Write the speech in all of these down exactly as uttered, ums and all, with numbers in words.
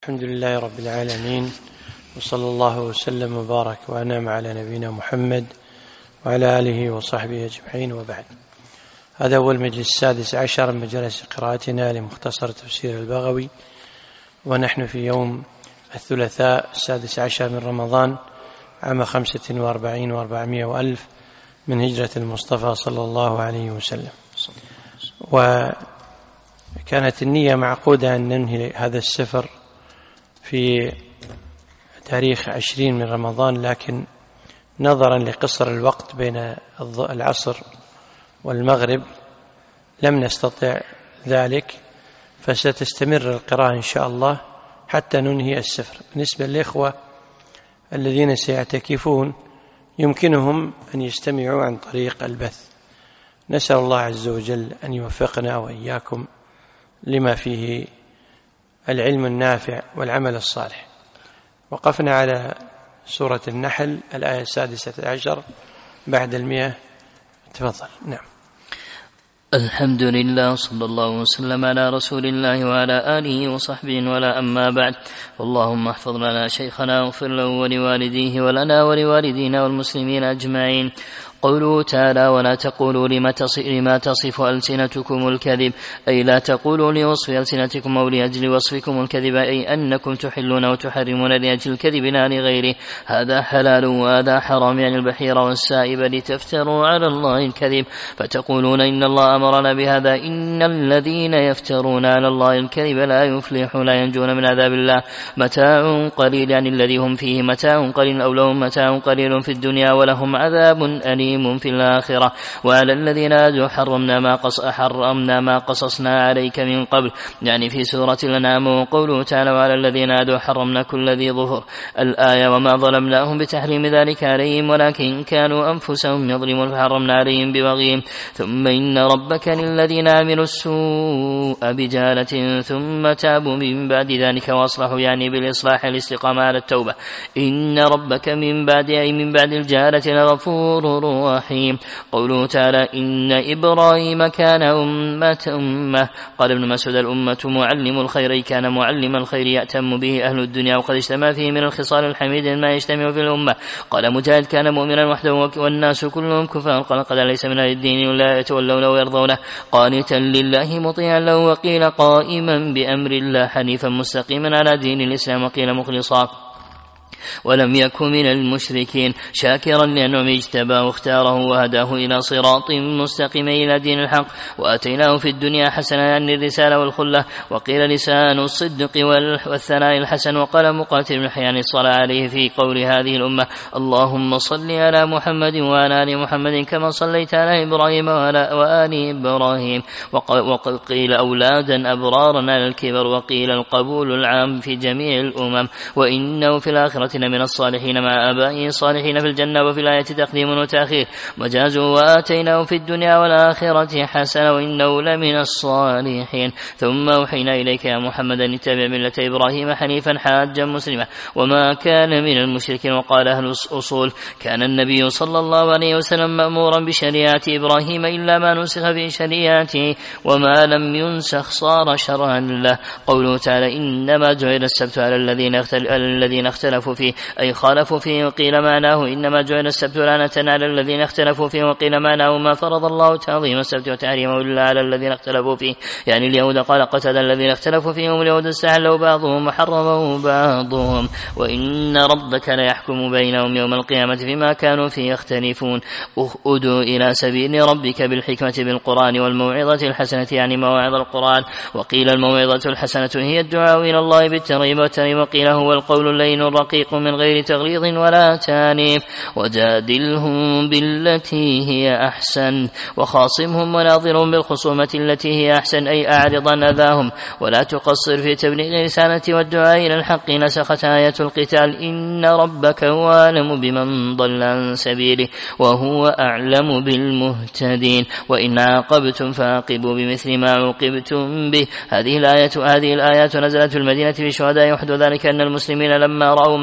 الحمد لله رب العالمين، وصلى الله وسلم وبارك وأنعم على نبينا محمد وعلى آله وصحبه أجمعين، وبعد. هذا هو المجلس السادس عشر من مجالس قراءتنا لمختصر تفسير البغوي، ونحن في يوم الثلاثاء السادس عشر من رمضان عام خمسة وأربعين وأربعمائة وألف من هجرة المصطفى صلى الله عليه وسلم. وكانت النية معقودة أن ننهي هذا السفر في تاريخ عشرين من رمضان، لكن نظرا لقصر الوقت بين العصر والمغرب لم نستطع ذلك، فستستمر القراءة إن شاء الله حتى ننهي السفر. بالنسبة للإخوة الذين سيعتكفون يمكنهم أن يستمعوا عن طريق البث. نسأل الله عز وجل أن يوفقنا وإياكم لما فيه العلم النافع والعمل الصالح. وقفنا على سورة النحل الآية السادسة عشر بعد المئة. تفضل. نعم. الحمد لله، صلى الله وسلم على رسول الله وعلى آله وصحبه، ولا أما بعد. اللهم احفظ لنا شيخنا واغفر له ولوالديه ولنا ولوالدينا والمسلمين أجمعين. قوله تعالى: ولا تقولوا لما تصف ألسنتكم الكذب، أي لا تقولوا لوصف ألسنتكم أو لأجل وصفكم الكذب، أي أنكم تحلون وتحرمون لأجل الكذب لا لغيره. هذا حلال وهذا حرام، يعني البحير والسائب، لتفتروا على الله الكذب فتقولون إن الله أمرنا بهذا. إن الذين يفترون على الله الكذب لا يفلحون، لا ينجون من عذاب الله. متاع قليل، يعني الذي هم فيه متاع قليل، أو لهم متاع قليل في الدنيا ولهم عذاب أليم في الآخرة. وعلى الذين هادوا حرمنا ما قص حرمنا ما قصصنا عليك من قبل، يعني في سورة الأنعام. وقوله تعالى: وعلى الذين هادوا حرمنا كل ذي ظفر، الآية. وما ظلمناهم بتحريم ذلك عليهم، ولكن كانوا أنفسهم يظلمون فحرمنا عليهم ببغيهم. ثم إن ربك للذين عملوا السوء بجهالة ثم تابوا من بعد ذلك وأصلحوا، يعني بالإصلاح الاستقامة على التوبة. إن ربك من بعد أي من بعد الجهالة لغفور رحيم. قوله تعالى: إن إبراهيم كان أمة أمة. قال ابن مسعود: الأمة معلم الخير، كان معلم الخير يأتم به أهل الدنيا، وقد اجتمع فيه من الخصال الحميد ما يجتمع في الأمة. قال مجاهد: كان مؤمنا وحده والناس كلهم كفار. قال: قد ليس من أهل الدين ولا يتولونه ويرضونه، قانتا لله مطيعا له. وقيل قائما بأمر الله حنيفا مستقيما على دين الإسلام، وقيل مخلصا ولم يكن من المشركين، شاكرا لأنه اجتباه واختاره وهداه إلى صراط مستقيم إلى دين الحق. وآتيناه في الدنيا حسنة، يعني الرسالة والخلة. وقيل لسان الصدق والثناء الحسن. وقال مقاتل بن حيان: الصلاة عليه في قول هذه الأمة: اللهم صل على محمد وعلى آل محمد كما صليت على إبراهيم وآل إبراهيم. وقيل أولادا أبرارا على الكبر. وقيل القبول العام في جميع الأمم. وإنه في الآخرة من الصالحين مع آبائه صالحين في الجنة. وفي الآية تقديم وتأخير مجاز. وآتيناه في الدنيا والآخرة حسنة وإنه لمن الصالحين. ثم أوحينا إليك يا محمد أن اتبع ملة إبراهيم حنيفا حاجا مسلما وما كان من المشركين. وقال أهل الأصول: كان النبي صلى الله عليه وسلم مأمورا بشريعة إبراهيم إلا ما نسخ في شريعته، وما لم ينسخ صار شرعا له. قوله تعالى: إنما جعل السبت على الذين اختلفوا فيه، أي خالفوا فيه. وقيل معناه: إنما جعل السبت لعنة على الذين اختلفوا فيه. وقيل معناه: ما فرض الله تعظيم السبت وتحريمه إلا على الذين اختلفوا فيه، يعني اليهود. قال قتادة: الذين اختلفوا فيهم اليهود استحلوا بعضهم وحرموا بعضهم، وإن ربك ليحكم بينهم يوم القيامة فيما كانوا فيه يختلفون. ادعوا إلى سبيل ربك بالحكمة بالقرآن والموعظة الحسنة، يعني مواعظ القرآن. وقيل الموعظة الحسنة هي الدعاء إلى الله بالترغيب والترهيب. وقيل هو القول اللين الرقيق من غير تغليظ ولا تانيف. وجادلهم بالتي هي أحسن، وخاصمهم وناظرهم بالخصومة التي هي أحسن، أي أعرض عن أذاهم ولا تقصر في تبليغ الرسالة والدعاء إلى الحق. نسخت آية القتال: إن ربك هو أعلم بمن ضل عن سبيله وهو أعلم بالمهتدين، وإن عاقبتم فعاقبوا بمثل ما عوقبتم به. هذه الآية هذه الآيات نزلت في المدينة بشهداء أحد، وذلك أن المسلمين لما رأوا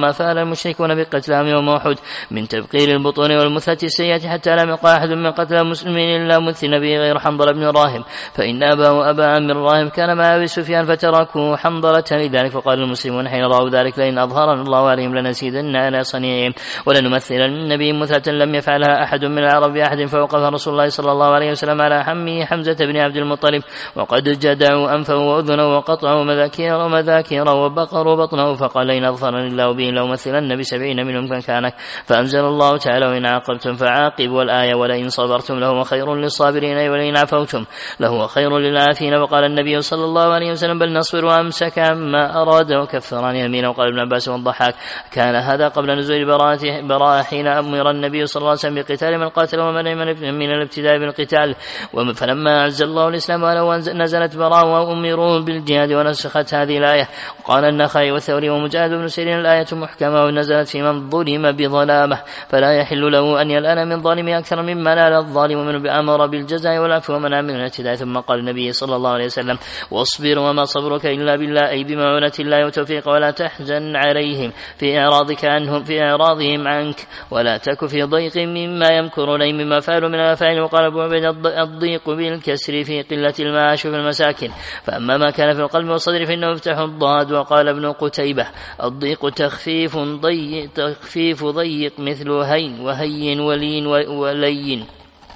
ما فعل المشركون بقتلهم يوم أحد من تبقير البطون والمثلة السيئة حتى لم يقع أحد من قتل المسلمين إلا مثل به غير حنظلة بن راهم، فإن أباه أبا عمرو راهم كان مع أبي سفيان فتركوا حنظلة لذلك، فقال المسلمون حين رأوا ذلك لئن أظهرنا الله عليهم لنزيدن على صنيعهم ولنمثل النبي مثلة لم يفعلها أحد من العرب بأحد، فوقف رسول الله صلى الله عليه وسلم على حمه حمزة بن عبد المطلب وقد جدعوا أنفه وأذنه وقطعوا مذاكير ومذاكير وبقروا بطنه، فقال لئن أظهرني الله به لأمثلن بسبعين منهم كان كانك، فأنزل الله تعالى وإن عاقبتم فعاقبوا الآية ولئن صبرتم لهو خير للصابرين ولئن عفوتم لهو خير للعافين. وقال النبي صلى الله عليه وسلم بل نصبر وأمسك عما أراد وكفر عن يمينه. وقال ابن عباس والضحاك كان هذا قبل نزول براءة حين أمر النبي صلى الله عليه وسلم بقتال من قاتل ومنع من الابتداء بالقتال، فلما أعز الله الإسلام نزلت براءة وأمروا بالجهاد ونسخت هذه الآية. وقال النخعي والثوري ومجاهد بن سيرين الآية محكمة ونزلت في من ظلم بظلامه فلا يحل له أن يلأن من ظالم أكثر مما نال الظالم منه بأمر بالجزاء والعفو ومنع من الاعتداء. ثم قال النبي صلى الله عليه وسلم واصبر وما صبرك إلا بالله أي بمعونة الله وتوفيق ولا تحزن عليهم في إعراضك عنهم في إعراضهم عنك ولا تك في ضيق مما يمكرون أي مما فعلوا من الأفعال. وقال أبو عبيد الضيق بالكسر في قلة المعاش في المساكن، فأما ما كان في القلب والصدر فإنه يفتح الضاد. وقال ابن قتيبة الضيق تخفيف ضيق, تخفيف ضيق مثل هين وهين ولين ولين،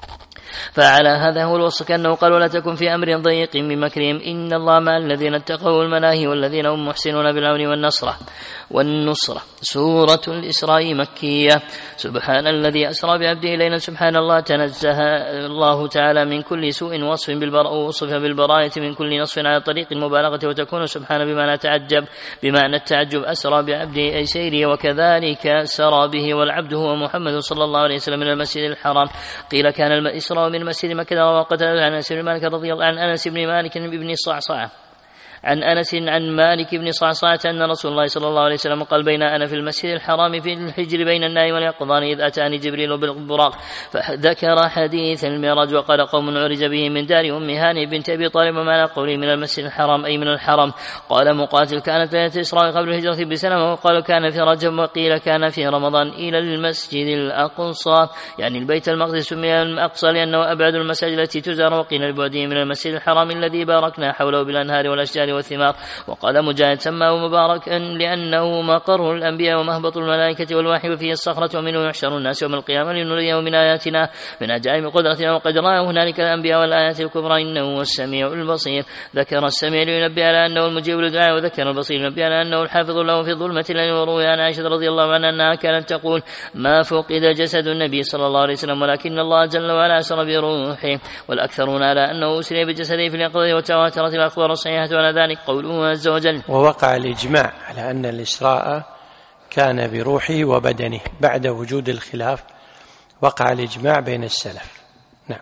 فعلى هذا هو الوصف كأنه قال ولا تكن في أمر ضيق من مكرهم إن الله مع الذين اتقوا المناهي والذين هم محسنون بالعون والنصرة والنصرة. سورة الإسراء مكية. سبحان الذي أسرى بعبده ليلا. سبحان الله تنزه الله تعالى من كل سوء وصف بالبراءة وصف بالبراءة من كل نصف على طريق المبالغة، وتكون سبحان بما نتعجب بمعنى التعجب أسرى بعبده أي سيره، وكذلك سرى به والعبد هو محمد صلى الله عليه وسلم من المسجد الحرام. قيل كان الإسراء من مسجد مكة. وقتل عن أنس بن مالك رضي الله عن أنس بن مالك بن صعصعة عن أنس عن مالك بن صعصعة أن رسول الله صلى الله عليه وسلم قال بين أنا في المسجد الحرام في الحجر بين النائم واليقظان إذ أتاني جبريل بالبراق فذكر حديث المعراج. وقال قوم عرج به من دار أم هاني بنت أبي طالب ومعنى قوله من المسجد الحرام أي من الحرم. قال مقاتل كانت ليلة الإسراء قبل الهجرة بسنة، وقالوا كان في رجب، وقيل كان في رمضان إلى المسجد الأقصى يعني البيت المقدس سمي الأقصى لأنه أبعد المساجد التي تزار، وقيل لبعده من المسجد الحرام الذي باركنا حوله بالأنهار والأشجار والثمار. وقال مجاهد سماه مباركا لأنه مقر الأنبياء ومهبط الملائكة والوحي وفيه الصخرة ومنه يحشر الناس يوم القيامة لنريه من آياتنا من عجائب قدرتنا. وقد رأى هنالك الأنبياء والآيات الكبرى إنه هو السميع البصير. ذكر السميع لينبه على أنه المجيب للدعاء، وذكر البصير لينبه على أنه الحافظ له في ظلمة الليل. وروي عن عائشة رضي الله عنها أنها كانت تقول ما فقد جسد النبي صلى الله عليه وسلم ولكن الله جل وعلا أسر بروحه، والأكثرون على أنه أسري بجسده في اليقظة، وتواترت الأخبار الصحيحة على ذلك قوله عز وجل. ووقع الإجماع على أن الإسراء كان بروحه وبدنه بعد وجود الخلاف، وقع الإجماع بين السلف. نعم.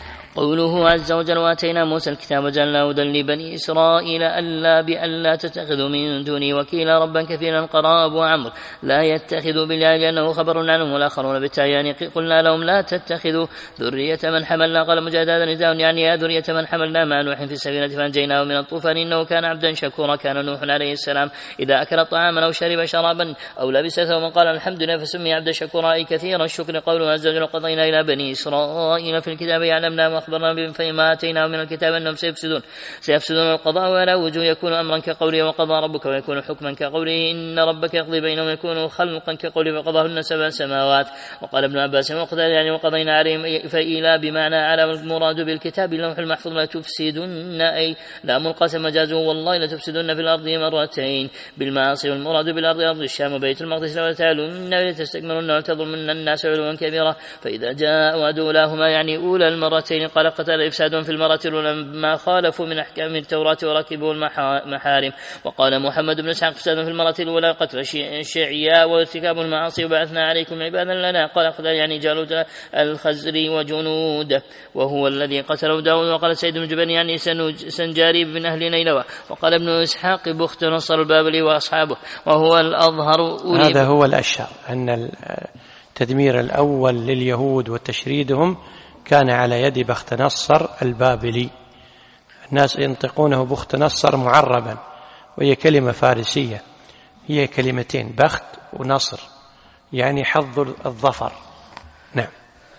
قوله عز وجل وآتينا موسى الكتاب وجعلناه هدى لبني إسرائيل ألا بألا تتخذوا من دوني وكيلا ربا كثيرا قرأ أبو عمرو لا يتخذوا بالله لأنه خبر عنهم، والآخرون بالتالي يعني قلنا لهم لا تتخذوا ذرية من حملنا. قال مجاهد هذا نداء يعني يا ذرية من حملنا مع نوح في السفينة فأنجيناه من الطوفان إنه كان عبدا شكورا. كان نوح عليه السلام إذا أكل طعاما أو شرب شرابا أو لبس ثوبا قال الحمد لله فسمي عبدا شكورا أي كثير الشكر. قوله عز وجل قضينا إلى بني إسرائيل في الكتاب يعلمنا أخبرنا بهم فيما آتيناه من الكتاب أنهم سيفسدون سيفسدون القضاء ولا وجوه يكون أمرا كقوله وقضى ربك ويكون حكما كقوله إن ربك يقضي بينهم يكون خلقا كقوله وقضاهن سبع سماوات. وقال ابن عباس وقضى يعني وقضينا عليهم فإلى بمعنى على المراد بالكتاب اللوح المحفوظ لا تفسدن أي لا منقسم مجازه والله لا تفسدن في الأرض مرتين بالمعاصي، والمراد بالأرض أرض الشام وبيت المقدس لو تعالون لتستكملن وتظلمن الناس علوا كبيرا. فإذا جاء وعد أولاهما يعني أولى المرتين قال قتل إفساد في المرة لما خالفوا من أحكام التوراة وركبوا المحارم. وقال محمد بن إسحاق إفساد في المرة الأولى قتل الشعياء وارتكاب المعاصي وبعثنا عليكم عبادا لنا. قال قتل يعني جالوت الخزري وجنود وهو الذي قتله داود. وقال سيد بن جبل يعني سنجاري بن أهل نينوى. وقال ابن إسحاق بخت نصر البابلي وأصحابه وهو الأظهر. هذا هو الأشهر أن التدمير الأول لليهود وتشريدهم كان على يد بخت نصر البابلي. الناس ينطقونه بخت نصر معربا وهي كلمة فارسية، هي كلمتين بخت ونصر، يعني حظ الظفر. نعم.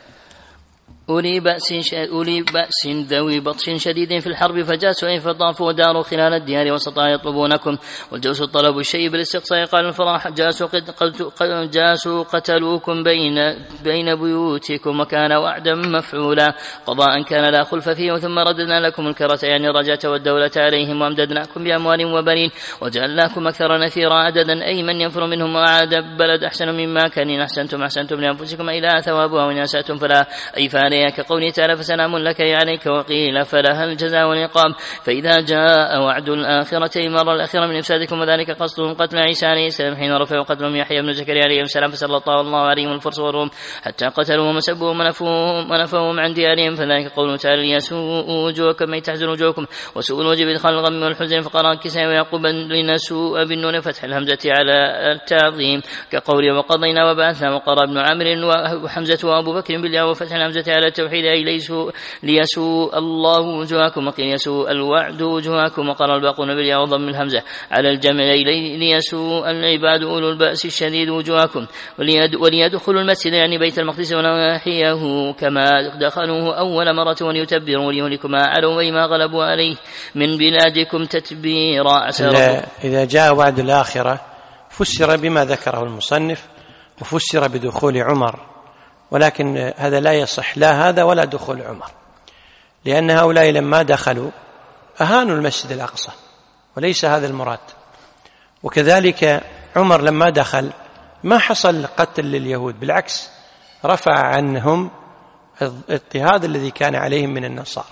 أولي بأس أولي بأس ذوي بطش شديد في الحرب فجاسوا أي فطافوا وداروا خلال الديار وسطا يطلبونكم، والجوس طلب الشيء بالاستقصاء قال الفراح جاسوا, جاسوا قتلوكم بين, بين بيوتكم وكان وعدا مفعولا قضاء كان لا خلف فيه، ثم رددنا لكم الكرة يعني الرجعة والدولة عليهم وامددناكم بأموال وبنين وجعلناكم أكثر نفيرا عددا، أي من ينفر منهم وعاد بلد أحسن مما كان أحسنتم أحسنتم لأنفسكم إلى ثوابها وإن أسأتم فلا أي فعليا كقوله تعالى فسلام لك عليك وقيل فلها الجزاء والعقاب. فإذا جاء وعد الآخرة المرة الأخيرة من إفسادكم وذلك قصدهم قتل عيسى عليه السلام حين رفعوا قتلهم يحيى بن زكريا عليه السلام فسلط الله عليهم الفرس والروم حتى قتلوهم وسبوهم ونفوهم عن ديارهم، فذلك قوله تعالى ليسوء وجوهكم أي تحزن وجوهكم وسوء الوجه بإدخال الغم والحزن، فقرأ الكسائي ويعقوب لنسوء بالنون فتح الهمزة على التعظيم كقوله وقضينا وبعثنا، وقرأ ابن عامر وحمزة وأبو بكر بالياء وفتح الهمزة على التوحيد أي ليسوا ليسوء الله وجوهكم وقيل يسوء الوعد وجوهكم، وقرأ الباقون بالياء وضم الهمزة على الجمع أي ليسوء العباد أولو البأس الشديد وجوهكم، وليدخلوا المسجد يعني بيت المقدس ونواحيه كما دخلوه أول مرة وليتبروا وليهلكوا ما علوا وما غلبوا عليه من بلادكم تتبيرا. إذا جاء وعد الآخرة فسر بما ذكره المصنف وفسر بدخول عمر، ولكن هذا لا يصح لا هذا ولا دخول عمر، لأن هؤلاء لما دخلوا أهانوا المسجد الأقصى وليس هذا المراد، وكذلك عمر لما دخل ما حصل قتل لليهود، بالعكس رفع عنهم الاضطهاد الذي كان عليهم من النصارى.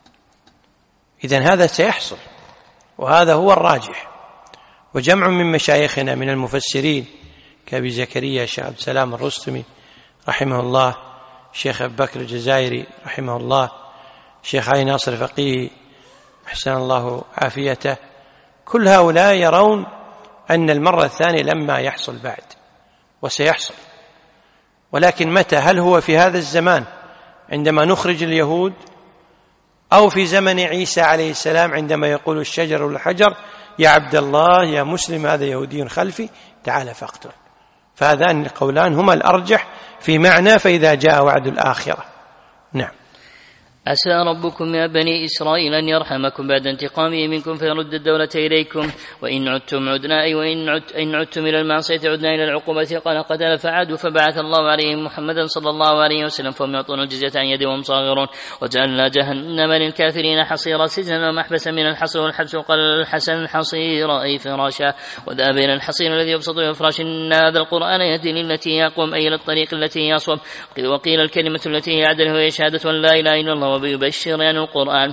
إذن هذا سيحصل وهذا هو الراجح، وجمع من مشايخنا من المفسرين كأبي زكريا الشيخ عبد السلام الرستمي رحمه الله، الشيخ أبي بكر الجزائري رحمه الله، الشيخ علي ناصر الفقيه أحسن الله عافيته، كل هؤلاء يرون أن المرة الثانية لما يحصل بعد وسيحصل، ولكن متى؟ هل هو في هذا الزمان عندما نخرج اليهود، أو في زمن عيسى عليه السلام عندما يقول الشجر والحجر يا عبد الله يا مسلم هذا يهودي خلفي تعال فاقتل؟ فهذان القولان هما الأرجح في معنى فإذا جاء وعد الآخرة. نعم. عسى ربكم يا بني إسرائيل أن يرحمكم بعد انتقامه منكم فيرد الدولة إليكم، وإن عدتم عدنا أي وإن عدت إن عدتم إلى المعصية عدنا إلى العقوبة قال قتل فعادوا فبعث الله عليهم محمدا صلى الله عليه وسلم فهم يعطون الجزية عن يد وهم صاغرون، وجعلنا جهنم للكافرين حصيرا سجنا ومحبسا من الحصر والحبس، وقال الحسن حصيرا أي فراشا، وذا بين الحصير الذي يبسط ويفرش إن هذا القرآن يهدي للتي يقوم أي للطريق التي يصوب، وقيل الكلمة التي هي عدل وهي شهادة أن لا إله إلا الله ويبشر يعني القرآن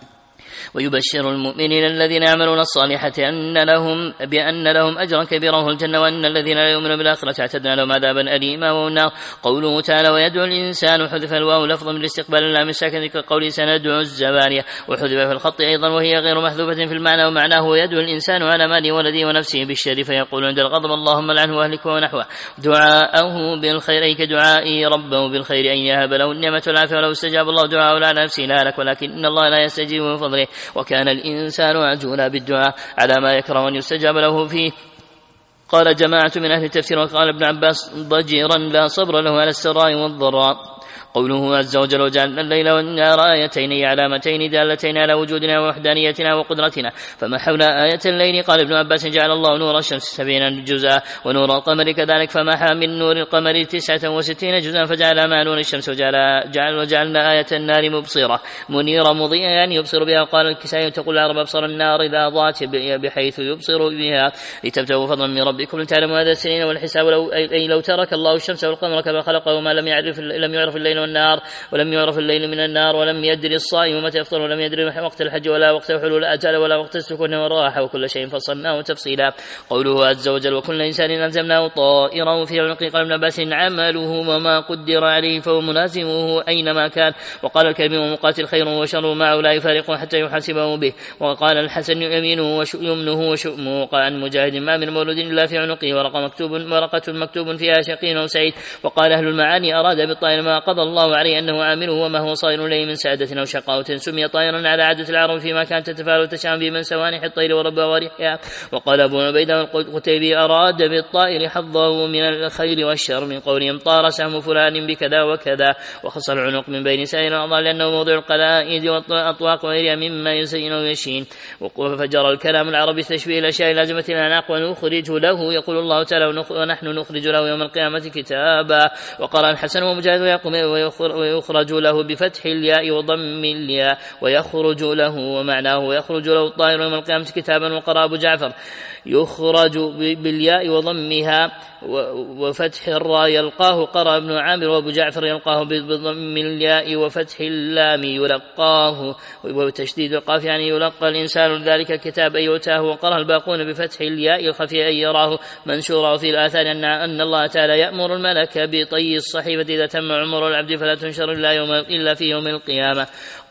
ويبشر المؤمنين الذين يعملون الصالحات أن لهم بأن لهم أجرا كبيرا وهو الجنة، وأن الذين لا يؤمنون بالآخرة اعتدنا لهم عذابا أليما وهو النار. قوله تعالى ويدعو الإنسان حذف الواو لفظا من الاستقبال اللام الساكن كقوله سندعو الزبانية، وحذف في الخط أيضا وهي غير محذوفة في المعنى، ومعناه يدعو الإنسان على ماله ولده ونفسه بالشر فيقول عند الغضب اللهم لعنه واهلكه ونحوه، دعاءه بالخير أي كدعاء ربه بالخير أن يهب له النعمة والعافية ولو استجاب الله دعاءه على نفسه لا لك ولكن إن الله لا يستجيب من فضله وكان الإنسان عجولا بالدعاء على ما يكره أن يستجاب له فيه. قال جماعة من أهل التفسير وقال ابن عباس ضجيرا لا صبر له على السراء والضراء. قوله عز وجل وجعلنا الليل والنهار آيتين علامتين دالتين على وجودنا ووحدانيتنا وقدرتنا فمحونا آية الليل. قال ابن عباس جعل الله نور الشمس سبعين جزءا ونور القمر كذلك فمحى من نور القمر تسعة وستين جزءا فجعل مع نور الشمس وجعل جعل وجعلنا آية النار مبصرة منيرة مضيئة يعني يبصر بها. قال الكسائي تقول العرب أبصر النار إذا ضاعت بحيث يبصر بها لتبتغوا فضلا من ربكم لتعلموا هذا السنين والحساب لو أي لو ترك الله الشمس والقمر كما خلقه ما لم يعرف لم يعرف الليل والنار ولم يعرف الليل من النار ولم يدري الصائم متى يفطر ولم يدري وقت الحج ولا وقت حلول الأجل ولا وقت السكون والراحة وكل شيء فصلناه تفصيلا. قوله عز وجل وكل إنسان ألزمناه طائره في عنقه. قال ابن عباس عمله وما قدر عليه فهو ملازمه أينما كان. وقال الكلمة ومقاتل خير وشر معه لا يفارقه حتى يحاسبه به. وقال الحسن يمينه ويمنه وشؤمه. وقال عن مجاهد ما من مولود إلا في عنقه ورقة مكتوب ورقة مكتوب فيها شقي أو سعيد. وقال أهل المعاني أراد بالطائر ما قضى الله الله عليه أنه عامله وما هو صائر إليه من سعادة أو شقاوة. سمي طائرا على عادة العرب فيما كانت تتفاعل وتشعم به من سوانح الطير وربوارها. وقال أبو عبيدة والقتيبي أراد بالطائر حظه من الخير والشر من قولهم طار سهم فلان بكذا وكذا، وخص العنق من بين سائر الأعضاء لأنه موضع القلائد والأطواق وغيرها مما يزين ويشين. وفجر الكلام العربي تشبيه الأشياء لازمة الأعناق ونخرج له، يقول الله تعالى ونحن نخرج له يوم القيامة كتابا. وقرأ الحسن ومجاهد ويخرج له بفتح الياء وضم الياء ويخرج له، ومعناه ويخرج له الطائر يوم القيامة كتابا. وقرأ أبو جعفر يخرج بالياء وضمها وفتح الراء يلقاه. قرأ ابن عامر وابو جعفر يلقاه بضم الياء وفتح اللام يلقاه وتشديد القاف يعني يلقى الإنسان ذلك الكتاب أي يؤتاه. وقرأ الباقون بفتح الياء الخفي أي يراه منشورا. في الآثار أن الله تعالى يأمر الملك بطي الصحيفة إذا تم عمر العبد فلا تنشر إلا, يوم إلا في يوم القيامة.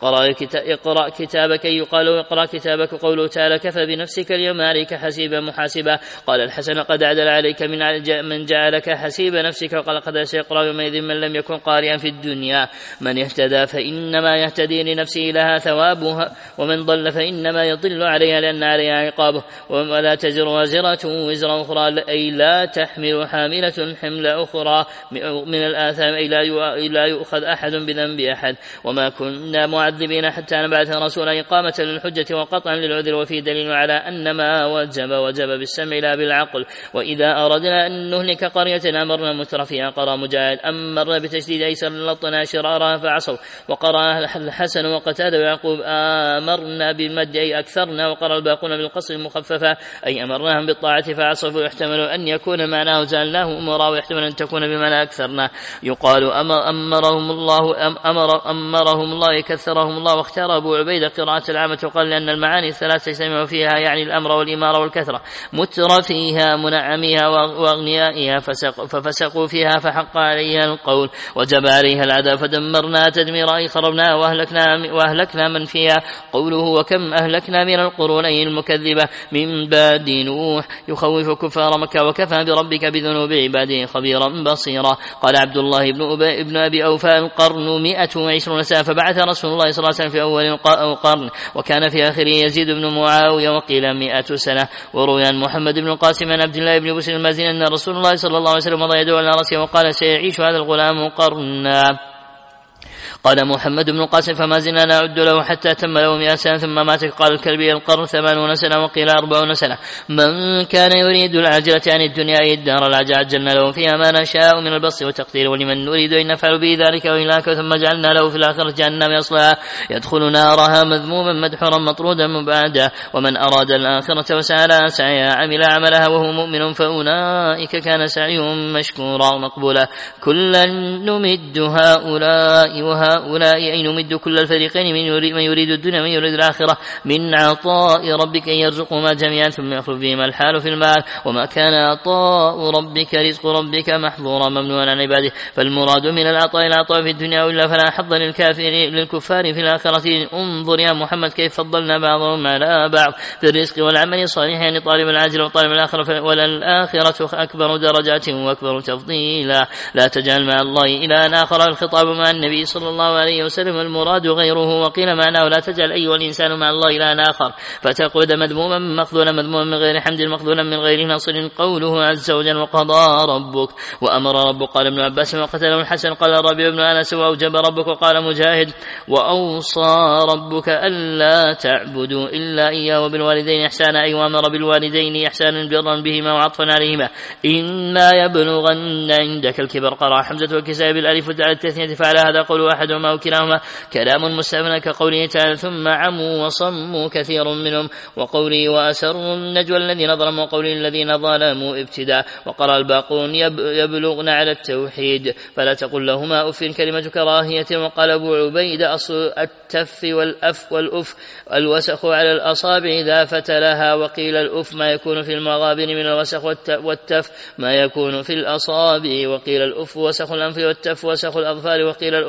اقرأ كتابك أي يقال اقرأ كتابك. قوله تعالى كفى بنفسك اليوم عليك حسيبا محاسبا. قال الحسن قد عدل عليك من من جعلك حسيب نفسك. وقال قد سيقرأ يومئذ من لم يكن قارئا في الدنيا. من اهتدى فإنما يهتدي لنفسه لها ثوابها ومن ضل فإنما يضل عليها لأن عليها عقابه. ولا تزر وازرة وزر أخرى أي لا تحمل حاملة حمل أخرى من الآثام أي لا يؤخذ أحد بذنب أحد. وما كنا معذبين حتى نبعث رسولا إقامة للحجة وقطعا للعذر. وفي دليل على أن ما وجب وجب بالسمع لا بالعقل. وإذا أردنا أن نهلك قرية أمرنا مترفيها. قرأ مجاهد أمرنا بتشديد أيسر لطنا شرارها فعصوا. وقرأ الحسن وقتادة ويعقوب أمرنا بالمد أي أكثرنا. وقرأ الباقون بالقصر المخففة أي أمرناهم بالطاعة فعصوا. ويحتمل أن يكون معناه زالناه أمرا ويحتمل أن تكون بمعنى أكثرنا. يقال أمر أمرهم الله أمر أمرهم الله كثرهم الله. واختار أبو عبيدة قراءة العامة وقال لأن المعاني الثلاثة يجتمع فيها يعني الأمر والإمارة والكثرة مترفيها منعميها وأغنيائها ففسقوا فيها فحق عليها القول وجب عليها العذاب فدمرنا تدميرا أي خربنا وأهلكنا, وأهلكنا من فيها. قوله وكم أهلكنا من القرونين المكذبة من بعد نوح يخوف كفار مكة وكفى بربك بذنوب عباده خبيرا بصيرا. قال عبد الله بن, أبي بن أبي أوفى القرن مئة وعشرون سنة فبعث رسول الله صلى الله عليه وسلم في أول القرن وكان في آخره يزيد بن معاوية وقيل مئة سنة. وروي عن محمد بن القاسم عن عبد الله بن بسر المازني أن رسول الله صلى الله عليه وسلم مضى يدعو على رأسه وقال سيعيش هذا الغلام قرنا. قال محمد بن القاسم فما زلنا نعد له حتى تم له مئة سنة ثم مات. قال الكلبي القرن ثمانون سنة وقيل أربعون سنة. من كان يريد العجلة عن الدنيا أي الدار العجلة عجلنا له فيها ما نشاء من البسط والتقدير ولمن نريد أن نفعل به ذلك وإلاك ثم جعلنا له في الآخرة جهنم يصلها يدخل نارها مذموما مدحورا مطرودا مبعدا. ومن أراد الآخرة وسعى لها سعيها عمل عملها وهو مؤمن فأولئك كان سعيهم مشكورا مقبولا. كلا نمد هؤلاء وهؤلاء هؤلاء أي نمد كل الفريقين من يريد, من يريد الدنيا من يريد الآخرة من عطاء ربك أن يرزقهما جميعا ثم يخلف بهما الحال في المال. وما كان عطاء ربك رزق ربك محظورا ممنوعا عن عباده. فالمراد من العطاء العطاء في الدنيا وإلا فلا حظ للكفار في الآخرة. انظر يا محمد كيف فضلنا بعضهم على بعض في الرزق والعمل الصالح يعني طالب العاجل وطالب الآخرة وللآخرة أكبر درجات وأكبر تفضيلا. لا تجعل مع الله إلها آخر. الخطاب مع النبي صلى الله عليه وسلم المراد غيره. وقيل معناه لا تجعل أيها الإنسان مع الله إلها آخر فتقعد مذموما مخذولا مذموما من غير حمد مخذولا من غير نصر. قوله عز وجل وقضى ربك وأمر ربك. قال ابن عباس وقتله الحسن قال الربيع بن أنس وأوجب ربك. وقال مجاهد وأوصى ربك ألا تعبدوا إلا إياه وبالوالدين إحسانا أي وأمر بالوالدين إحسانا برا بهما وعطفا عليهما إما يبلغن عندك الكبر. قرأ حمزة والكسائي بالألف وتعالى التثنية فعلى هذا قول أحدهما وكلاهما كلام مستمر كقوله تعالى ثم عموا وصموا كثير منهم وقوله وأسروا النجوى الذين ظلموا وقوله الذين ظلموا ابتداء. وقرأ الباقون يبلغن على التوحيد فلا تقل لهما أف كلمة كراهية. وقال أبو عبيد أصل التف والأف والأف الوسخ على الأصابع إذا فتلها. وقيل الأف ما يكون في المغابن من الوسخ والتف ما يكون في الأصابع. وقيل الأف وسخ الأنف والتف وسخ الأظفار. وقيل الأف وسخ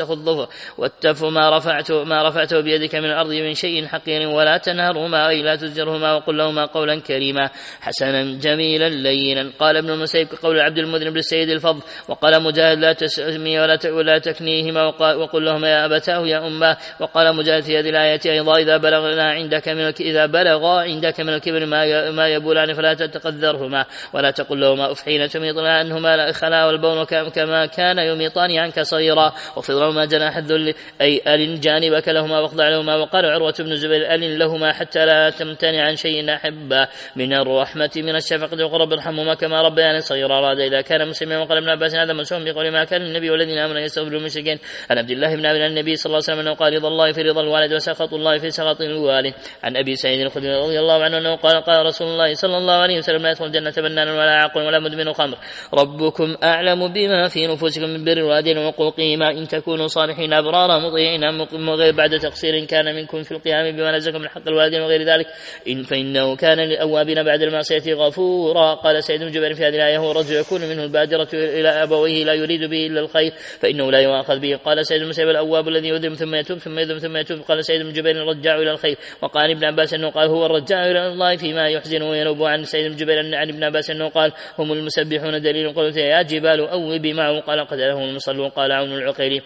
والوسخ الظفر والتف ما رفعته, ما رفعته بيدك من الأرض من شيء حقير ولا تنهرهما أي لا تزجرهما وقل لهما قولا كريما حسنا جميلا لينا. قال ابن المسيب قول عبد المذنب للسيد الفضل. وقال مجاهد لا تسمي ولا ولا تكنيهما وقل لهما يا أبتاه يا أماه. وقال مجاهد في هذه الآية أيضا إذا بلغنا عندك من إذا بلغا عندك من الكبر ما ما يبولان فلا تتقذرهما ولا تقل لهما أف حين تميطن عنهما لا إخلا والبون كما كان يميطان عنك صغيرا واخفض لهما جناح الذل أي ألن جانبك لهما واخضع لهما. وقال عروة بن الزبير ألن لهما حتى لا تمتنع عن شيء أحبا من الرحمة من الشفقة وقرب ارحمهما كما ربياني صغيرا. أراد إذا كان مسلما. وقال ابن عباس هذا منسوخ بقول ما كان النبي والذين آمنوا يستغفرون المشركين. عن عبد الله بن عبد النبي صلى الله عليه وسلم أنه قال رضا الله في رضا الوالد وسخط الله في سخط الوالد. عن أبي سعيد الخدري رضي الله عنه أنه قال قال رسول الله صلى الله عليه وسلم لا يدخل الجنة بنان ولا عاقل ولا مدمن خمر ربكم أعلم بما في نفوسكم من بر الوالدين وعقوقهما إن تكونوا صالحين أبرارا مطيعين وغير بعد تقصير كان منكم في القيام بما نزلكم من حق الوالدين وغير ذلك إن فإنه كان للأوابين بعد المعصية غفورا. قال سيد بن جبير في هذه الآية هو الرجل يكون منه البادرة إلى أبويه لا يريد به إلا الخير فإنه لا يؤاخذ به. قال سيد بن مسيب الأواب الذي يذنب ثم يتوب ثم يذنب ثم يتوب. قال سيد بن جبير الرجاع إلى الخير. وقال ابن عباس أنه قال هو الرجاع إلى الله فيما يحزن وينوب. عن سيد بن جبير عن ابن عباس أنه قال هم المسبحون دليل قلت يا جبال أوبي معه. قال قد لهم المصلون. قال عون العقيلي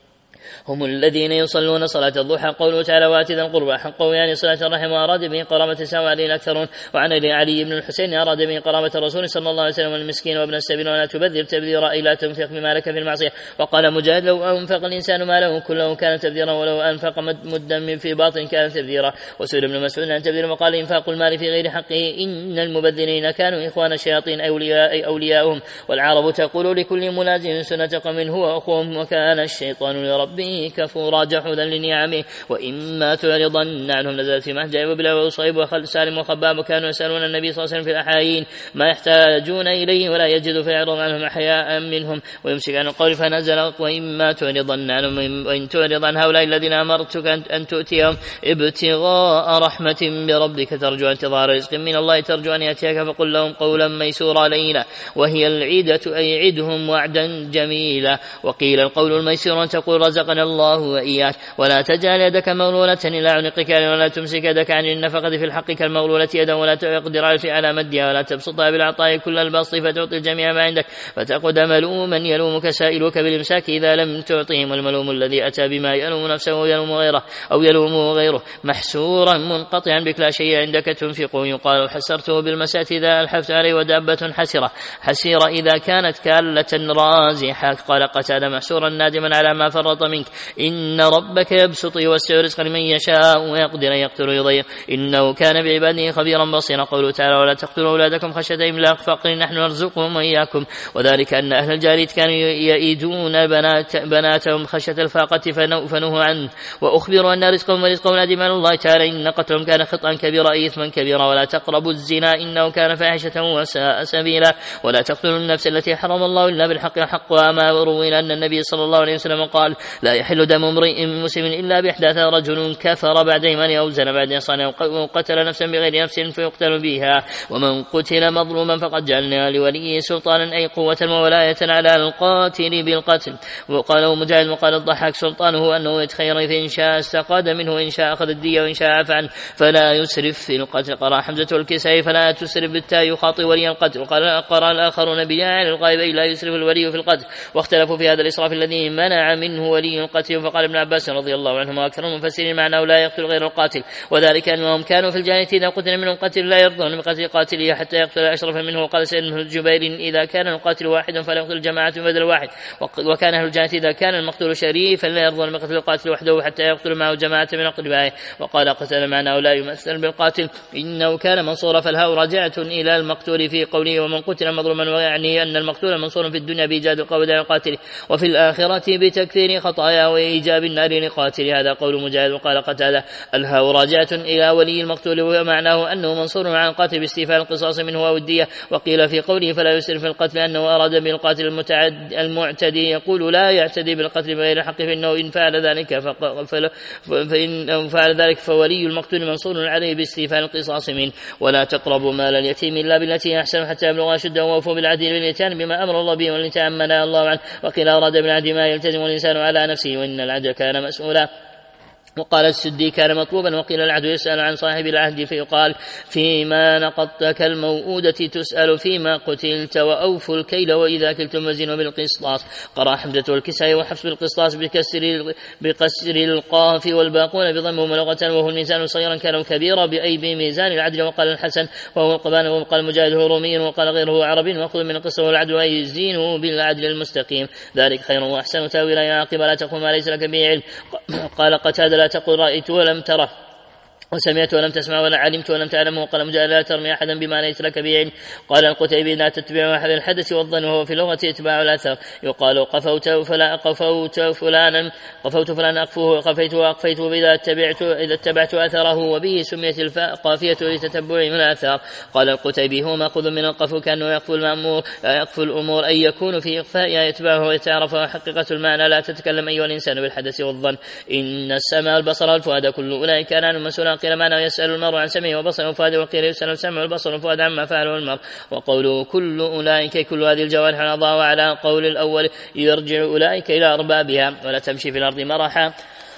هم الذين يصلون صلاة الضحى. قوله تعالى وآت ذا القربى حقه يعني صلاة الرحم وأراد به قرابة الساعة عليه الأكثرون. وعن علي بن الحسين أراد به قرابة الرسول صلى الله عليه وسلم والمسكين وابن السبيل ولا تبذر تبذيرا أي لا تنفق بما لك في المعصية. وقال مجاهد لو أنفق الإنسان ماله كله كان تبذيرا ولو أنفق مدا من في باطن كان تبذيرا. وسئل ابن مسعود عن تبذير وقال إنفاق المال في غير حقه إن المبذرين كانوا إخوان الشياطين أولياء أي أولياؤهم. والعرب تقول لكل ملازم سنة قوم هو أخوهم وكان الشيطان لربه كفورا جحودا لنعمه. وإما تعرضن عنهم نزلت في مهجع وبلا وصيب وخل سالم وخباب وكانوا يسألون النبي صلى الله عليه وسلم في الأحايين ما يحتاجون إليه ولا يجد فيعرض عنهم أحياء منهم ويمسك عن القول فنزل. وإما تعرضن عنهم وإن تعرض عن هؤلاء الذين أمرتك أن تؤتيهم ابتغاء رحمة بربك ترجو انتظار رزق من الله ترجو أن يأتيك فقل لهم قولا ميسورا لينا وهي العيدة أي عدهم وعدا جميلا. وقيل القول الميسور أن تقول رزقنا الله وإياك ولا تجعل يدك مغلولة إلى عنقك ولا تمسك يدك عن النفقة في الحق كالمغلولة يدا ولا تقدر على مدها ولا تبسطها بالعطاء كل البسط فتعطي الجميع ما عندك فتقعد ملوما يلومك سائلك بالإمساك إذا لم تعطهم. والملوم الذي أتى بما يلوم نفسه ويلوم غيره أو يلومه غيره محسورا منقطعا بك لا شيء عندك تنفقه. يقال حسرته بالمساة إذا ألحفت عليه ودابة حسرة حسيرة إذا كانت كالة رازحة. قال قتادة محسورا نادما على ما فرط منك إن ربك يبسط يوسع رزقا لمن يشاء ويقدر يقتل يضيق إنه كان بعباده خبيرا بصيرا. قوله تعالى ولا تقتلوا أولادكم خشية إملاق فقر نحن نرزقهم وإياكم. وذلك أن أهل الجاهلية كانوا يئيدون بنات بناتهم خشية الفاقة فنهوا عنه. وأخبروا أن رزقهم ورزقهم نادما الله تعالى إن قتلهم كان خطأ كبيرا إثما كبيرا. ولا تقربوا الزنا إنه كان فاحشة وساء سبيلا. ولا تقتلوا النفس التي حرم الله إلا بالحق حقها. ما روي أن النبي صلى الله عليه وسلم قال لا يحل دم امرئ مسلم إلا بإحداث رجل كفر بعد إيمانه أو زنى بعد إحصانه وقتل نفسا بغير نفس فيقتل بها. ومن قتل مظلوما فقد جعلنا لوليه سلطانا أي قوة وولاية على القاتل بالقتل. وقال مجاهد وقال الضحاك سلطانه أنه يتخير إن شاء استقاد منه إن شاء أخذ الدية وإن شاء عفى عنه فلا يسرف في القتل. قرأ حمزة الكسائي فلا تسرف بالتاء يخاطي ولي القتل. وقال قرأ الآخرون بجعل الغائب لا يسرف الولي في القتل. واختلفوا في هذا الإسراف الذي منع منه ولي القتل. فقال ابن عباس رضي الله عنهما أكثر المفسرين معناه لا يقتل غير القاتل وذلك أنهم كانوا في الجاهلية إذا قتل منهم قتل لا يرضون بقتل قاتله حتى يقتل أشرف منه. وقال سيد بن جبير إذا كان القاتل واحد فلا يقتل جماعة بدل واحد. وكان أهل الجاهلية إذا كان المقتول شريفا لا يرضون بقتل القاتل وحده حتى يقتل معه جماعة من أقربائه. وقال قتل معناه لا يمثل بالقاتل إنه كان منصورا. فالهاء راجعة إلى المقتول في قوله ومن قتل مظلوما ويعني أن المقتول منصور في الدنيا بإيجاد القوة على القاتل وفي الآخرة بتكثير خطايا وإيجاب النار لقاتل. هذا قول مجاهد. وقال قتادة الهاء راجعة إلى ولي المقتول ومعناه أنه منصور عن القاتل باستيفاء القصاص منه أو الدية. وقيل في قوله فلا يسرف في القتل أنه أراد بالقاتل المتعد المعتدي يقول لا يعتدي بالقتل بغير حق فإنه إن فعل ذلك فإن فعل ذلك فولي المقتول منصور عليه باستيفاء القصاص منه. ولا تقربوا مال اليتيم إلا بالتي أحسن حتى يبلغ أشده وأوفوا بالعدل بالإتيان بما أمر الله به والإتيان منع الله عنه. وقيل أراد بالعدل ما يلتزم الإنسان على نفسه وإن العهد كان مسؤولا. وقال السدي كان مطلوبا، وقيل العهد يسأل عن صاحب العهد فيقال فيما نقضت كالموؤودة تسأل فيما قتلت وأوفوا الكيل وإذا كلتم وزنوا بالقسطاس. قرأ حمزة والكسائي وحفص بالقسطاس بكسر بقسر القاف والباقون بضم ملغة وهو الميزان صغيرا كان كبيرا بأي بميزان العدل. وقال الحسن وهو القبان وقال مجاهد هو رومي وقال غيره عربي وأخذ من القصة والعدل أي زينوا بالعدل المستقيم ذلك خير وأحسن تاويلا يا عاقب لا تقول ما ليس لك به علم. قال قتادة لا تقل رأيت ولم تره وسمعت ولم تسمع ولا علمت ولم تعلم. وقال مجاهد لا ترمي أحدا بما ليس لك به علم. قال القتيبي لا تتبع أحد الحدث والظن وهو في اللغة اتباع الأثر. يقال قفوت فلا قفوت فلانا قفوت فلانا أقفوه قفيت وأقفيت إذا اتبعت إذا اتبعت أثره وبه سميت الفاء قافية لتتبع من الأثر. قال القتيبي هو مأخذ من القفو كأنه يقفو المأمور يقفو الأمور أي يكون في إخفائها يتبعه ويتعرف حقيقة المعنى. لا تتكلم أيها الإنسان بالحدث والظن إن السمع والبصر والفؤاد كل أولئك كان مسؤولا. قيل معنى يسأل المرء عن سمعه وبصره وفؤاده وقيل يسأل السمع والبصر والفؤاد عما فعله المرء. وقوله كل أولئك كل هذه الجوارح الأعضاء وعلى قول الأول يرجع أولئك إلى أربابها. ولا تمشي في الأرض مرحا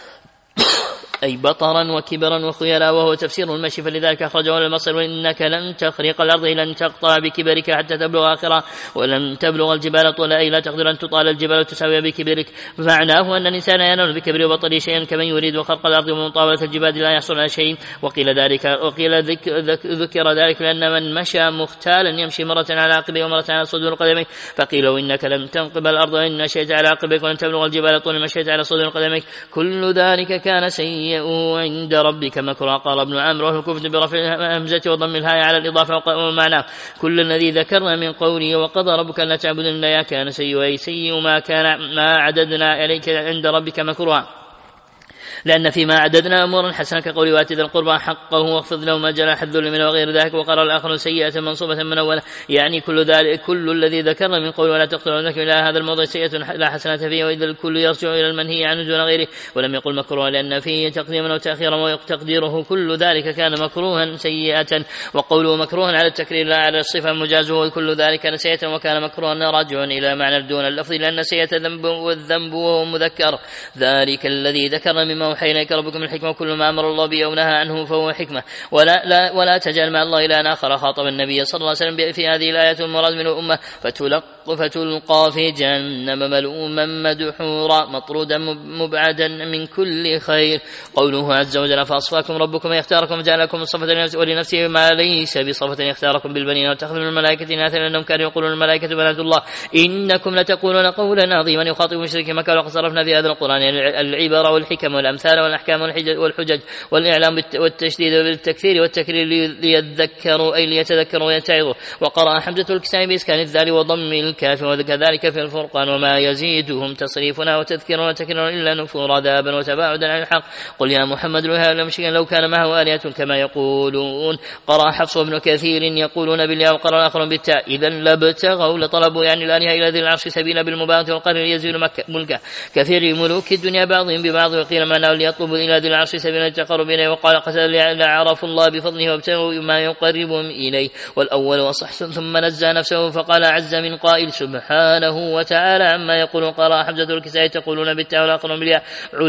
أي بطرا وكبرا وخيلا وهو تفسير المشي فلذلك أخرجه المصر وإنك لن تخرق الأرض لن تقطع بكبرك حتى تبلغ آخرة ولن تبلغ الجبال طولا أي لا تقدر أن تطال الجبال تساوي بكبرك. فمعناه أن الإنسان ينال بكبر وبطره شيئا كمن يريد خرق الأرض ومطاولة الجبال لا يحصل على شيء. وقيل ذلك وقيل ذكر ذلك لأن من مشى مختالا يمشي مرة على عقبه ومرة على صدور قدميه. فقيل وإنك لن تنقب الأرض وإن مشيت على عقبك ولن تبلغ الجبال طولا مشيت على صدور قدميك كل ذلك كان سيئا عند ربك مكروها. قال ابن عمرو والكوفة برفع الهمزة وضم الهاء على الإضافة ومعناه كل الذي ذكرنا من قوله وقضى ربك ألا تعبدوا إلا إياه كان سيئا أي سيء ما كان ما عددنا عليك عند ربك مكروها لأن فيما عددنا أمورا حسنة كقول وآت ذا القربى حقه واخفض له ما جناح الذل منه وغير ذلك. وقال الآخر سيئة منصوبة منونة يعني كل ذلك كل الذي ذكرنا من قول ولا تقتلوا النفس إلى هذا الموضع سيئة لا حسنة فيه وإذا الكل يرجع إلى المنهي عنه دون غيره. ولم يقل مكروها لأن فيه تقديما وتأخيرا وتقديره كل ذلك كان مكروها سيئة. وقوله مكروها على التكرير لا على الصفة مجازه وكل ذلك كان سيئة وكان مكروها راجع إلى معنى دون اللفظ لأن سيئة ذنب والذنب وهو مذكر ذلك الذي ذكرنا مما أوحينا إليك ربكم الحكمة كل ما أمر الله به أو نهى عنه فهو حكمة. ولا, لا ولا تجعل مع الله إلها آخر. خاطب النبي صلى الله عليه وسلم في هذه الآية المراد من الأمة فتلقى في جهنم ملؤوما مدحورا مطرودا مبعدا من كل خير. قوله عز وجل فأصفاكم ربكم يختاركم وجعلكم صفة ولنفسه ما ليس بصفة يختاركم بالبنين وتأخذ من الملائكة إناثا لأنهم كانوا يقولون الملائكة بنات الله إنكم لتقولون قولا عظيما يخاطب المشركين مكة. وقد صرفنا في هذا القرآن العبر والحكم والأمثال والأحكام والحجج والإعلام والتشديد بالتكثير والتكرير ليذكروا أي ليتذكروا ويتعظوا. وقرأ حمزة الكسائي بإسكان الذال وضم الكاف وكذلك في الفرقان وما يزيدهم تصريفنا وتذكيرنا وتكريرا إلا نفورا ذابا وتباعدا عن الحق. قل يا محمد لو كان معه آلهة كما يقولون. قرأ حفص بن كثير يقولون بالياء وقرأ آخر بالتاء إذا لابتغوا لطلبوا يعني الآلهة إلى ذي العرش سبيلا بالمبالغة والقهر يزيل ملكه كثير ملوك الدنيا بعضهم ببعض. وقيل معناه ليطلبوا إلى ذي العرش سبيلا التقرب إليه. وقال قتل لعرفوا الله بفضله وابتغوا ما يقربهم إليه والأول وصح ثم نزى نفسه فقال عز من قائل سبحانه وتعالى عما يقولون. قال حمزة الكسائي تقولون بالتاء والآخر بالياء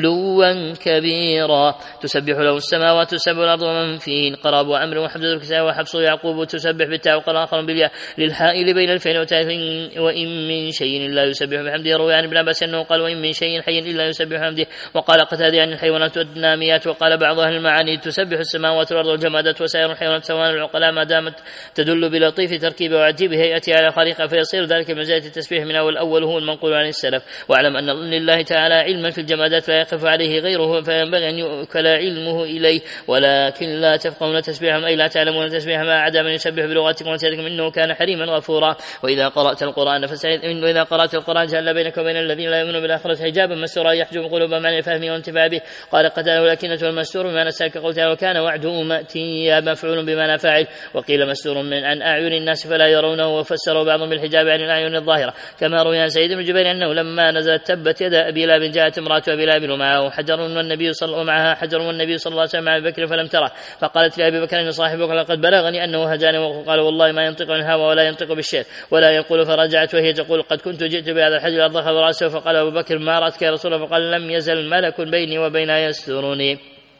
علوا كبيرا تسبح له السماوات السبع والأرض ومن فيهن. قرأ أبو عمرو وحمزة الكسائي وحفص يعقوب تسبح بالتاء وقال آخر بالياء للحائل بين الفعل والتاء وإن من شيء إلا يسبح بحمده. روي عن ابن عباس أنه قال وإن من شيء حي إلا يسبح بحمده. وقال قتادة عن الحيوانات والناميات. وقال بعض أهل المعاني تسبح السماوات والأرض والجمادات وسائر الحيوانات سواء العقلاء ما دامت تدل بلطيف تركيبه وعجيب هيئته على خالقها فيصير ذلك بمزايا التسبيح من أول الأول هو المنقول عن السلف. واعلم أن لله تعالى علما في الجمادات لا يقف عليه غيره فينبغي أن يؤكل علمه إليه ولكن لا تفقهون تسبيحهم أي لا تعلمون تسبيح ما عدا من يسبح بلغتكم وسيدكم إنه كان حليما غفورا. وإذا قرأت القرآن فسعيد وإذا قرأت القرآن جعل بينك وبين الذين لا يؤمنون بالآخرة حجابا مستورا يحجب قلوبهم عن فهمه وانتفاعه به. قال قتاده ولكنه المستور بما نساك قلت وكان وعده مأتيا مفعول بما فاعل. وقيل مستور من عن أعين الناس فلا يرونه وفسروا بعضهم بالحجاب عن الأعين الظاهرة، كما روي عن سعيد بن جبير أنه لما نزلت تبت يد أبي لهب جاءت امرأة أبي لهب ومعه حجر والنبي صلى ومعها حجر والنبي صلى الله عليه وسلم مع أبي بكر فلم تره، فقالت لأبي بكر إن صاحبك لقد بلغني أنه هجاني، وقال والله ما ينطق عن الهوى ولا ينطق بالشعر ولا يقول. فرجعت وهي تقول قد كنت جئت بهذا الحجر أضخم رأسه، فقال أبو بكر ما رأتك يا رسول الله؟ فقال لم يزل ملك بيني وبينها يسترني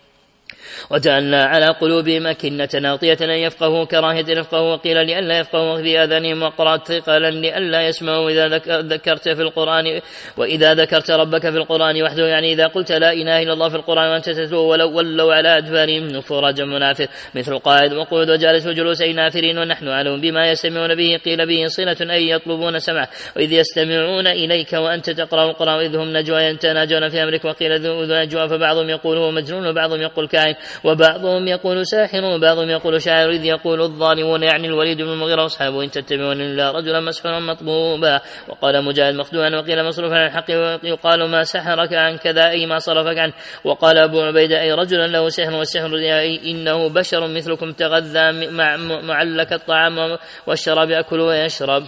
وجعلنا على قلوبهم أكنة ناطية أن يفقهوا كراهية يفقهوا، وقيل لئلا يفقهوا في آذانهم وقرأت ثقلا لئلا يسمعوا إذا ذكرت في القرآن وإذا ذكرت ربك في القرآن وحده، يعني إذا قلت لا إله إلا الله في القرآن وأنت تتلو ولو ولوا على أدبارهم نفورا جم نافر مثل القائد وقعود وجالس وجلوس أي نافرين ونحن أعلم بما يستمعون به. قيل به صلة أي يطلبون سمعه، وإذ يستمعون إليك وأنت تقرأ القرآن إذ هم نجوى يتناجون في أمرك. وقيل ذو نجوى فبعضهم يقول هو مجنون وبعضهم يقول كائن وبعضهم يقول ساحر وبعضهم يقول شاعر، إذ يقول الظالمون يعني الوليد بن المغيرة واصحابه إن تتبعون إلا رجلا مسحورا مطبوبا. وقال مجاهد مخدوعا وقيل مصروفا عن الحق، ويقال ما سحرك عن كذا أي ما صرفك عنه. وقال أبو عبيدة أي رجلا له سحر، والسحر أي إنه بشر مثلكم تغذى مع معلك الطعام والشراب يأكل ويشرب.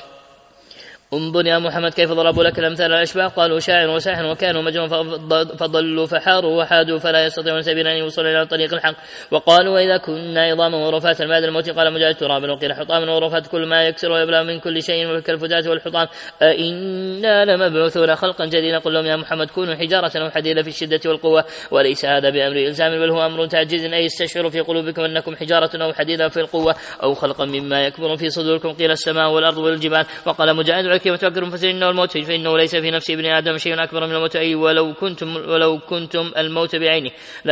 انظر يا محمد كيف ضربوا لك الأمثال الأشباه، قالوا شاعر وساحر وكانوا مجنون فضلوا فحاروا وحادوا فلا يستطيعون سبيلا أن يوصلوا إلى طريق الحق. وقالوا وإذا كنا عظاما ورفاتا بعد الموت، قال مجاهد ترابا وقيل حطاما ورفات كل ما يكسر ويبلى من كل شيء كالفجاج والحطام. أئنا لمبعوثون خلقا جديدا، قل لهم يا محمد كونوا حجارة أو حديدا في الشدة والقوة، وليس هذا بأمر إلزام بل هو أمر تعجيز، أي استشعروا في قلوبكم أنكم حجارة أو حديدا في القوة أو خلقا مما يكبر في صدوركم. قيل السماء والأرض والجبال. وقال مجاهد وتفكر فإنه الموت فإنه ليس في نفس ابن آدم شيء أكبر من الموت، أي ولو كنتم ولو كنتم الموت بعينه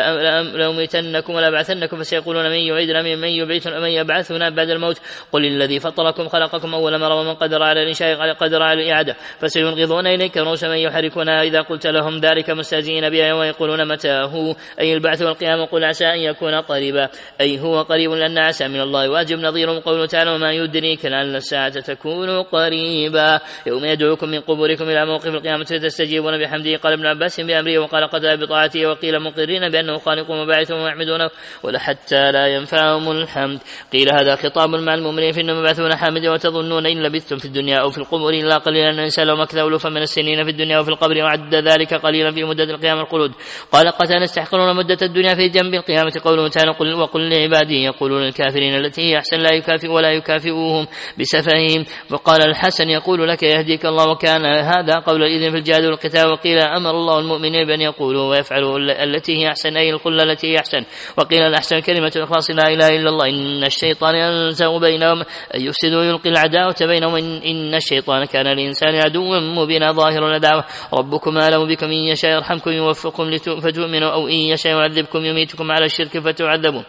لأميتنكم ولا بعثنكم، فسيقولون من يعيدنا من يبعثنا من يبعثنا بعد الموت. قل الذي فطركم خلقكم أول مرة ومن قدر على الإنشاء قدر على الإعادة، فسينغضون إليك رؤوس من يحركنا إذا قلت لهم ذلك مستهزئين بها ويقولون متى هو أي البعث والقيامة. قل عسى أن يكون قريبا أي هو قريب لأن عسى من الله واجب نظير. قوله تعالى وما يدريك لعل الساعة تكون قريبا يوم يدعوكم من قبوركم إلى موقف القيامة فتستجيبون بحمده. قال ابن عباس بأمره وقال قد بطاعته، وقيل مقرين بأنه خالق وباعث ويحمدونه ولحتى لا ينفعهم الحمد. قيل هذا خطاب مع المؤمنين فإنهم مبعثون حامدين وتظنون إن لبثتم في الدنيا أو في القبور إلا قليلا أن الإنسان لو مكث ألوفا من السنين في الدنيا وفي القبر وعد ذلك قليلا في مدة القيامة الخلود. قال قتال يستحقرون مدة الدنيا في جنب القيامة. قوله تعالى قل وقل لعبادي يقولون الكافرين التي هي أحسن لا يكافئ ولا يكافئوهم بسفههم. وقال الحسن يقول لك يهديك الله، وكان هذا قول الإذن في الجهاد والقتال. وقيل أمر الله المؤمنين بأن يقولوا ويفعلوا التي هي أحسن أي القلة التي هي أحسن. وقيل الأحسن كلمة الإخلاص لا إله إلا الله. إن الشيطان ينزغ بينهم أن يفسدوا يلقي العداوة بينهم إن الشيطان كان للإنسان عدوا مبينا ظاهر العداوة. ربكم أعلم بكم إن يشاء يرحمكم يوفقكم فتؤمنوا أو إن يشاء يعذبكم يميتكم على الشرك فتعذبوا.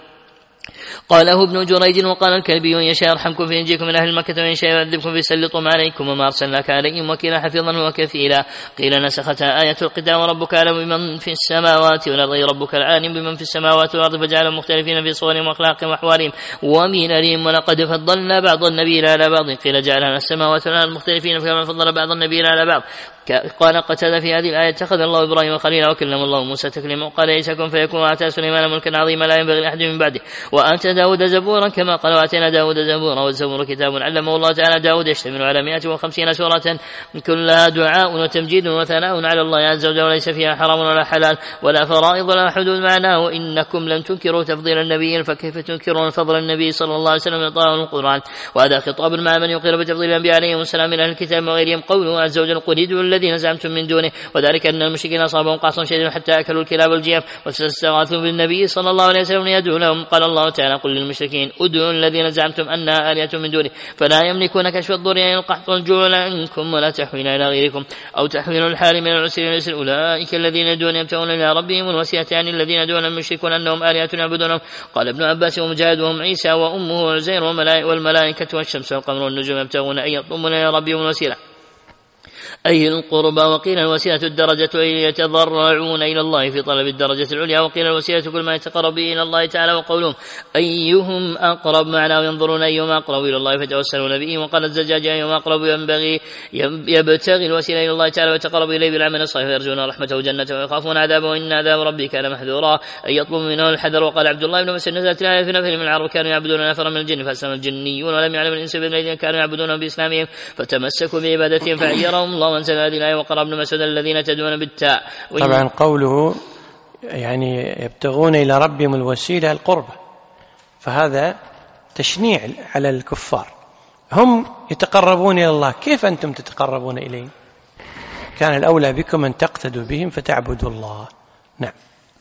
قاله ابن جريج وقال الكلبي إن يشاء يرحمكم فينجيكم من أهل مكة وإن شاء يعذبكم فيسلطهم عليكم وما أرسلناك عليهم وكيلا حفيظا وكفيلا. قيل نسختها آية القتال وربك أعلم بمن في السماوات والأرض ربك العالم بمن في السماوات والأرض فجعلهم مختلفين في صورهم وأخلاقهم وأحوالهم ومنهم ولقد فضلنا بعض النبيين على بعض. قيل جعلنا السماوات والأرض مختلفين كما فضل بعض النبيين على بعض. قال قتادة في هذه الآية اتخذ الله إبراهيم خليلا وكلم الله موسى تكليما. وقال عيسى كن فيكون وآتى سليمان ملكا عظيما لا ينبغي لأحد من بعده وآتى داود زبورا كما قال وآتينا داود زبورا. والزبور كتاب علمه الله تعالى داود يشتمل على مائة وخمسين سورة كلها دعاء وتمجيد وثناء على الله عز وجل وليس فيها حرام ولا حلال ولا فرائض ولا حدود معناه. وإنكم لم تنكروا تفضيل النبي فكيف تنكرون فضل النبي صلى الله عليه وسلم يطاع القرآن. وهذا خطاب مع من يقر بتفضيل الأنبياء عليهم السلام من أهل الكتاب وغيرهم. قوله عز وجل قل ادعوا الذين زعمتم من دونه وذلك أن المشركين أصابهم قحط شديد حتى أكلوا الكلاب والجيف واستغاثوا بالنبي صلى الله عليه وسلم يدعو لهم. قال الله تعالى قل للمشركين ادعوا الذين زعمتم أنها آلهة من دونه فلا يملكون كشف الضر يعني القحط والجوع عنكم ولا تحويل إلى غيركم أو تحويل الحال من العسر إلى اليسر. أولئك الذين يدعون يبتغون إلى ربهم الوسيلة يعني الذين يدعون المشركون أنهم آلهة يعبدونهم. قال ابن عباس ومجاهد وهم عيسى وأمه وعزير والملائكة والشمس والقمر والنجوم يبتغون أن يطلبون إلى ربهم الوسيلة أي القربى. وقيل الوسيلة الدرجة أي يتضرعون إلى الله في طلب الدرجة العليا. وقيل الوسيلة كل ما يتقرب به إلى الله تعالى. وقولهم أيهم أقرب معناه ينظرون أيهم أقرب إلى الله فتوسلون به. وقال الزجاج أيهم أقرب ينبغي يبتغي الوسيلة إلى الله تعالى ويتقرب إليه بالعمل الصالح ويرجون رحمته وجنته ويخافون عذابه وإن عذاب ربك كان محذورا أي يطلب منه الحذر. وقال عبد الله بن مسعود نزلت الآية في نفر من العرب كانوا يعبدون نفرا من الجن فأسلم الجنيون ولم يعلم الإنس الذين كانوا يعبدون بإسلامهم فتمسكوا بعبادتهم فعيرهم الله وانزل هذه الآية. وقرأ ابن مسعود الذين تدعون بالتاء. طبعا قوله يعني يبتغون إلى ربهم الوسيلة القربة، فهذا تشنيع على الكفار، هم يتقربون إلى الله، كيف أنتم تتقربون إليه؟ كان الأولى بكم أن تقتدوا بهم فتعبدوا الله. نعم.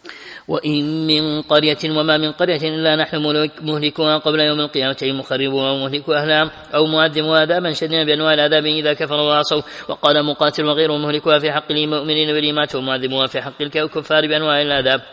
وإن من قرية وما من قرية إلا نحن مهلكوها قبل يوم القيامة أي مخربوها ومهلكوا أهلها أو معذبوا عذابا شديدا بأنواع العذاب إذا كفروا وعصوا. وقال مقاتل وغيره مهلكوها في حق المؤمنين بالإيمان ومعذبوها في حق الكفار بأنواع العذاب.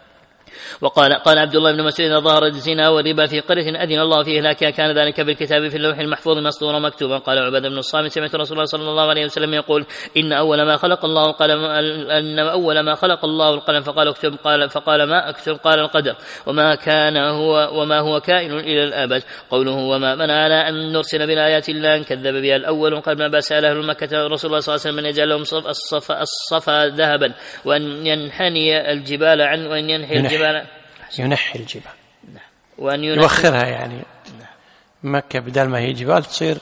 وقال قال عبد الله بن مسعود إذا ظهر الزنا والربا في قرية أذن الله في إهلاكها كان ذلك بالكتاب في اللوح المحفوظ مسطورا مكتوبا. قال عبادة بن الصامت سمعت رسول الله صلى الله عليه وسلم يقول إن أول ما خلق الله القلم أن أول ما خلق الله القلم فقال اكتب قال فقال ما أكتب قال القدر وما كان هو وما هو كائن إلى الأبد. قوله وما منعنا أن نرسل بالآيات إلا أن كذب بها الأول. قال ابن عباس سأل أهل مكة رسول الله صلى الله عليه وسلم أن يجعل لهم الصفا الصفا ذهبا وأن ينحني الجبال عن وأن ينحي الجبال ينحي الجبال وأن يوخرها، يعني مكة بدل ما هي جبال تصير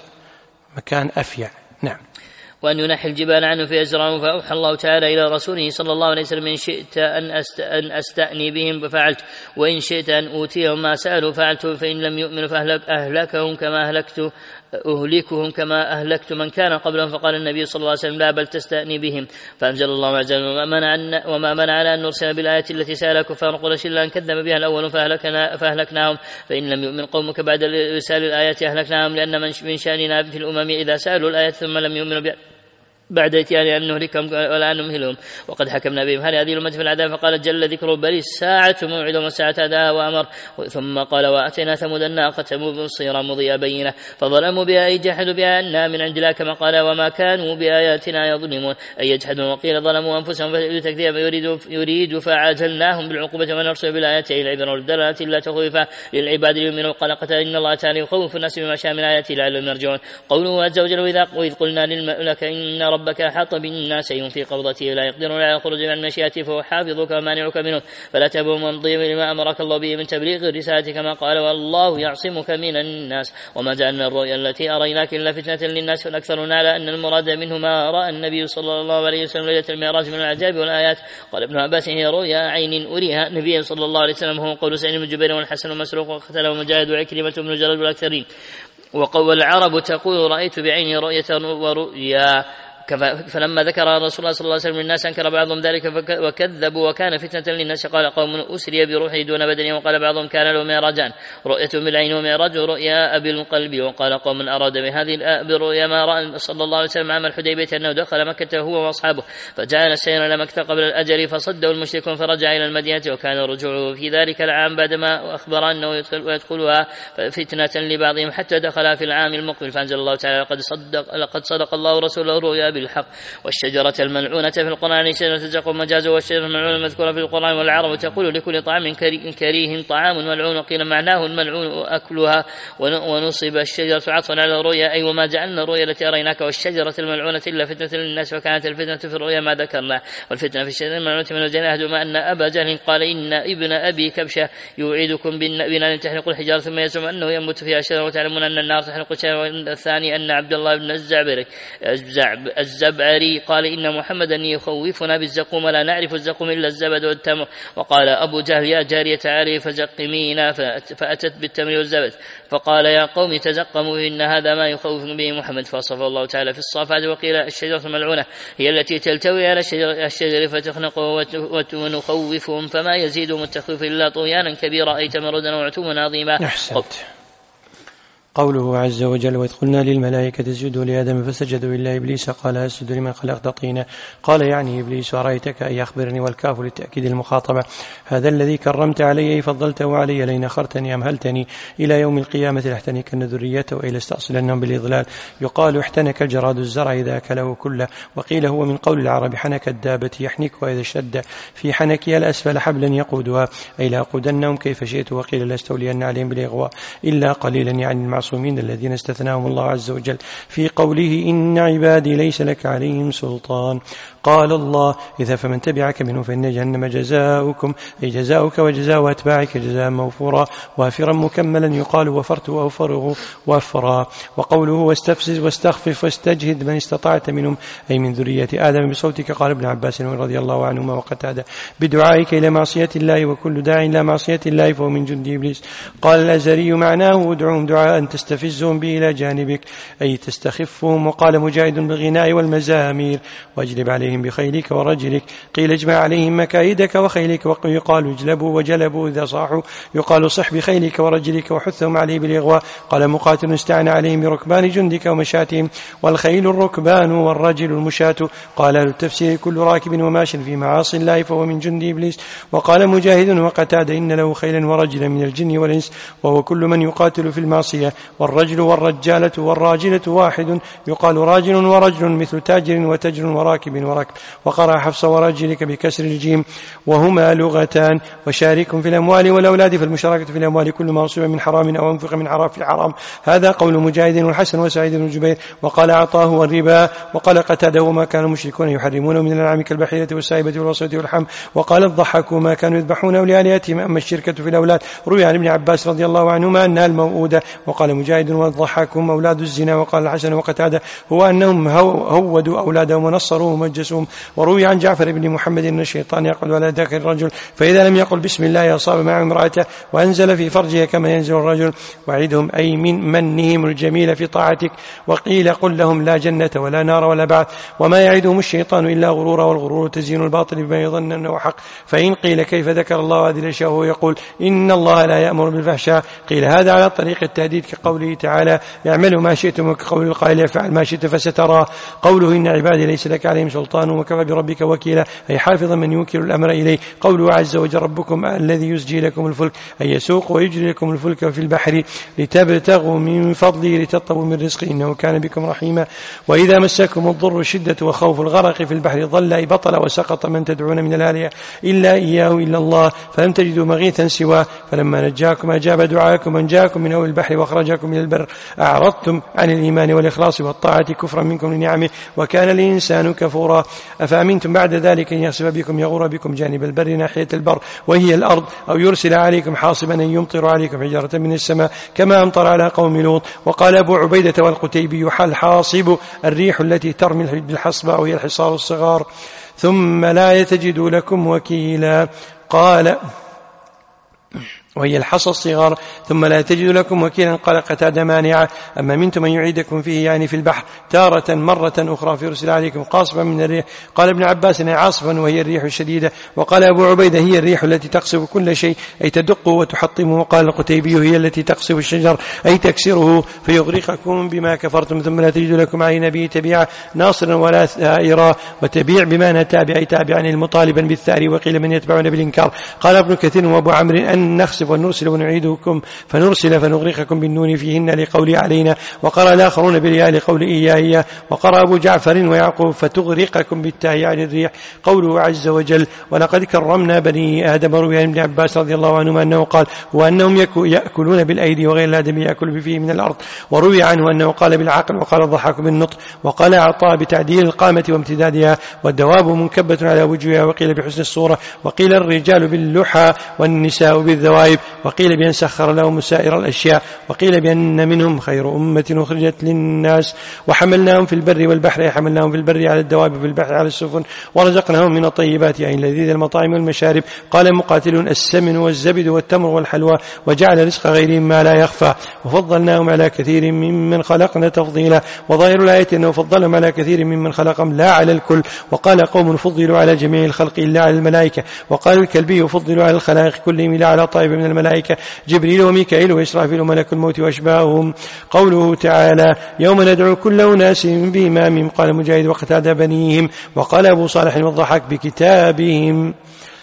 مكان أفيع. نعم. وأن ينحي الجبال عنه في أزرعه. فأوحى الله تعالى إلى رسوله صلى الله عليه وسلم إن شئت أن, أست... أن أستأني بهم ففعلت وإن شئت أن أوتيهم ما سألوا فعلت فإن لم يؤمنوا فأهلك أهلكهم كما أهلكت أهلكهم كما أهلكت من كان قبلهم. فقال النبي صلى الله عليه وسلم لا بل تستأني بهم. فأنزل الله عز وجل وما منعنا وما منعنا أن نرسل بالآيات التي سأل كفار قريش إلا أن كذب بها الأول فأهلكنا فأهلكناهم فإن لم يؤمن قومك بعد إرسال الآيات أهلكناهم لأن من شأننا في الأمم إذا سألوا الآيات ثم لم يؤمنوا بها بعد إتيان أن نهلكهم ولا أن نمهلهم وقد حكمنا بهم هل هذه الأمة في العذاب. فقال جل ذكره بل الساعة موعدهم والساعة أداها وأمر. ثم قال وأتينا ثمود الناقة مبصرا مضيئا بينة فظلموا بها أي جحدوا بها أنها من عند الله كما قال وما كانوا بآياتنا يظلمون أي يجحدون. وقيل ظلموا أنفسهم بتكذيب يريد, يريد فعجلناهم بالعقوبة ونرسل بالآيات إلى العبر والدلالات إلا تخويفا للعباد ليؤمنوا. قال قتل إن الله تعالى يخوف الناس بما شاء من آياته لعلهم يرجعون. قوله عز وجل وإذ قلنا للملائكة إن ربك أحاط بالناس يوم في قبضته لا يقدرون على الخروج من مشيئته فهو حافظك ومانعك منه فلا تبهم وامضي لما أمرك الله به من تبليغ الرسالة كما قال والله يعصمك من الناس. وما جعلنا الرؤيا التي أريناك إلا فتنة للناس فالأكثرون على أن المراد منه ما رأى النبي صلى الله عليه وسلم ليلة المعراج من العجائب والآيات. قال ابن عباس هي رؤيا عين أريها النبي صلى الله عليه وسلم هو قول سعيد بن جبير والحسن ومسروق وقتله ومجاهد وعكرمة بن جرد والأكثرين. وقول العرب تقول رأيت بعيني رؤية ورؤيا. فلما ذكر رسول الله صلى الله عليه وسلم الناس أنكر بعضهم ذلك وكذبوا وكان فتنة للناس. قال قوم أسري بروحه دون بدنه وقال بعضهم كان له معراجان رؤية بالعين ومعراج رؤيا بالقلب. وقال قوم أراد بهذه برؤيا ما رأى صلى الله عليه وسلم عام الحديبية أنه دخل مكة هو وأصحابه فجعل السير إلى مكة قبل الأجل فصدوا المشركون فرجع إلى المدينة وكان رجوعه في ذلك العام بعدما أخبر أنه يدخلها فتنة لبعضهم حتى دخل في العام المقبل. فأنزل الله تعالى لقد صدق, لقد صدق الله رسوله الرؤيا بالحق. والشجرة الملعونة في القرآن شجرة الزقوم مجازا والشجرة الملعونة المذكورة في القرآن والعرب تقول لكل طعام كريه طعام ملعون. وقيل معناه الملعون أكلها ونصب الشجرة عطفا على الرؤيا أي وما جعلنا الرؤيا التي أريناك والشجرة الملعونة إلا فتنة للناس وكانت الفتنة في الرؤيا ما ذكرنا والفتنة في الشجرة الملعونة من الجنة ما أن أبا جهل قال إن ابن أبي كبشة يوعدكم بنار تحرق الحجارة ثم يزعم أنه ينبت فيها شجرة وتعلمون أن النار تحرق الشجرة. والثاني أن عبد الله بن الزعبري الزبعري قال إن محمدا يخوفنا بالزقوم لا نعرف الزقوم إلا الزبد والتمر. وقال أبو جهل يا جارية علي فزقمينا فأتت بالتمر والزبد فقال يا قوم تزقموا إن هذا ما يخوف به محمد. فصف الله تعالى في الصافات. وقيل الشجرة الملعونة هي التي تلتوي على الشجر فتخنقه ونخوفهم فما يزيدهم التخويف إلا طغيانا كبيرا أي تمردا وعتوا عظيما. قوله عز وجل: وإذ قلنا للملائكة اسجدوا لآدم فسجدوا إلا إبليس قال أسجد لمن خلقت طينا. قال يعني إبليس: أرأيتك أي أخبرني، والكاف لتأكيد المخاطبة. هذا الذي كرمت علي فضلته علي، لئن أخرتني أمهلتني إلى يوم القيامة لاحتنكن ذريته وإلى استأصلنهم بالإضلال. يقال احتنك الجراد الزرع إذا أكله كله، وقيل هو من قول العرب حنك الدابة يحنك، وإذا اشتد في حنكها الأسفل حبلا يقودها، أي لا أقودنهم كيف شئت. وقيل لا استولين عليهم بالإغواء إلا قليلا، يعني المعصومين الذين استثناهم الله عز وجل في قوله: إن عبادي ليس لك عليهم سلطان. قال الله: إذا فمن تبعك منهم فإن جهنم جزاؤكم، أي جزاؤك وجزاء أتباعك جزاء موفورا وافرا مكملا، يقال وفرت وأوفره وفرا. وقوله: واستفزز واستخفف واستجهد من استطعت منهم، أي من ذرية آدم بصوتك. قال ابن عباس رضي الله عنهما وقتادة: بدعائك إلى معصية الله، وكل داع إلى معصية الله فهو من جند إبليس. قال الأزهري: معناه ادعوهم دعاء تستفزهم به إلى جانبك، أي تستخفهم. وقال مجاهد: بالغناء والمزامير، واجلب عليهم بخيلك ورجلك. قيل: اجمع عليهم مكايدك وخيلك. ويقال اجلبوا وجلبوا إذا صاحوا، يقال صح بخيلك ورجلك وحثهم عليه بالإغواء. قال مقاتل: استعن عليهم بركبان جندك ومشاتهم، والخيل الركبان والرجل المشاة. قال التفسير: كل راكب وماش في معاصي الله فهو من جند إبليس. وقال مجاهد وقتادة: إن له خيلا ورجلا من الجن والإنس، وهو كل من يقاتل في المعصية. والرجل والرجالة والراجلة واحد، يقال راجل ورجل مثل تاجر وتجر وراكب وراكب. وقرأ حفص: ورجلك بكسر الجيم، وهما لغتان. وشاركهم في الأموال والأولاد، فالمشاركة في الأموال كل ما أصيب من حرام أو أنفق من حرام في حرام. هذا قول مجاهد والحسن وسعيد بن جبير. وقال عطاه: والربا. وقال قتاده: وما كان المشركون يحرمون من الأنعام كالبحيرة والسائبة والوصية والحم. وقال الضحك: وما كانوا يذبحون لآلهتهم. أما الشركة في الأولاد روي عن ابن عباس رضي الله عنهما أنها الموؤودة. وقال مجاهد: والضحك هم أولاد الزنا. وقال الحسن وقتاده: هو أنهم هودوا أولادهم ونصروهم ومجسوهم. وروي عن جعفر بن محمد أن الشيطان يقول ولا ذاك الرجل، فإذا لم يقل بسم الله أصاب مع امرأته وأنزل في فرجها كما ينزل الرجل. وعدهم، أي من منهم الجميل في طاعتك. وقيل: قل لهم لا جنة ولا نار ولا بعث، وما يعدهم الشيطان إلا غرورا، والغرور تزيين الباطل بما يظن أنه حق. فإن قيل: كيف ذكر الله هذه الأشياء وهو يقول إن الله لا يأمر بالفحشاء؟ قيل: هذا على طريق التهديد كقوله تعالى: اعملوا ما شئتم، وكقول القائل: افعل ما شئت فسترى. قوله: إن عبادي ليس لك عليهم سلطان وكفى بربك وكيلا، أي حافظا من يوكل الأمر إليه. قوله عز وجل: ربكم الذي يزجي لكم الفلك، أي يسوق ويجري لكم الفلك في البحر لتبتغوا من فضله لتطلبوا من رزقه إنه كان بكم رحيما. وإذا مسكم الضر الشدة وخوف الغرق في البحر ضل أي بطل وسقط من تدعون من الآلهة إلا إياه إلا الله، فلم تجدوا مغيثا سواه. فلما نجاكم أجاب دعاءكم من جاءكم من أول البحر وأخرجكم من البر، أعرضتم عن الإيمان والإخلاص والطاعة كفرا منكم لنعمه، وكان الإنسان كفورا. أفأمنتم بعد ذلك أن يخسف بكم يغور بكم جانب البر ناحية البر وهي الأرض، أو يرسل عليكم حاصبا أن يمطر عليكم حجارة من السماء كما أمطر على قوم لوط. وقال أبو عبيدة والقتيبي: حل حاصب الريح التي ترمي بالحصبة وهي الحصار الصغار. ثم لا يتجدوا لكم وكيلا. قال: وهي الحصى الصغار. ثم لا تجد لكم وكيلا. قال قتادة: مانعة. أما منتم من يعيدكم فيه، يعني في البحر، تارة مرة أخرى فيرسل عليكم قاصفا من الريح. قال ابن عباس: عاصفا وهي الريح الشديدة. وقال أبو عبيدة: هي الريح التي تقصف كل شيء، أي تدق وتحطمه. وقال القتيبي: هي التي تقصف الشجر، أي تكسره فيغرقكم بما كفرتم. ثم لا تجد لكم على نبي تبيع ناصرا ولا ثائرا. وتبيع بمعنى تابع، أي تابعا المطالبا بالثار. وقيل: من يتبعون بالإنكار. قال ابن كثير وابو عمرو: أن نخسف ونرسل ونعيدكم، فنرسل فنغرقكم بالنون فيهن لقول علينا. وقرأ الآخرون بالياء لقول إياه. وقرأ أبو جعفر ويعقوب: فتغرقكم بالتاء عن الريح. قوله عز وجل: ولقد كرمنا بني آدم. روي عن ابن عباس رضي الله عنهما أنه قال: وأنهم يأكلون بالأيدي وغير الآدم يأكل بفيه من الأرض. وروي عنه أنه قال بالعقل. وقال الضحاك بالنطق. وقال عطاء بتعديل القامة وامتدادها. والدواب منكبة على وجهها. وقيل بحسن الصورة. وقيل الرجال باللحى والنساء بالذوائب. وقيل بأن سخر لهم سائر الأشياء. وقيل بأن منهم خير أمة أخرجت للناس. وحملناهم في البر والبحر، حملناهم في البر على الدواب، في البحر على السفن، ورزقناهم من الطيبات، يعني لذيذ المطاعم والمشارب. قال مقاتل: السمن والزبد والتمر والحلوى، وجعل رزق غيرهم ما لا يخفى. وفضلناهم على كثير ممن خلقنا تفضيلا. وظاهر الآية أنه فضلهم على كثير ممن خلقهم لا على الكل. وقال قوم: فضلوا على جميع الخلق إلا على الملائكة. وقال الكلبي: فضلوا على الخلائق كلهم إلا على طائب من الملائكة جبريل وميكائيل وإسرافيل وملك الموت وأشباههم. قوله تعالى يوم ندعو كل أناس بإمامهم قال مجاهد وقتادة بنيهم، وقال أبو صالح والضحاك بكتابهم.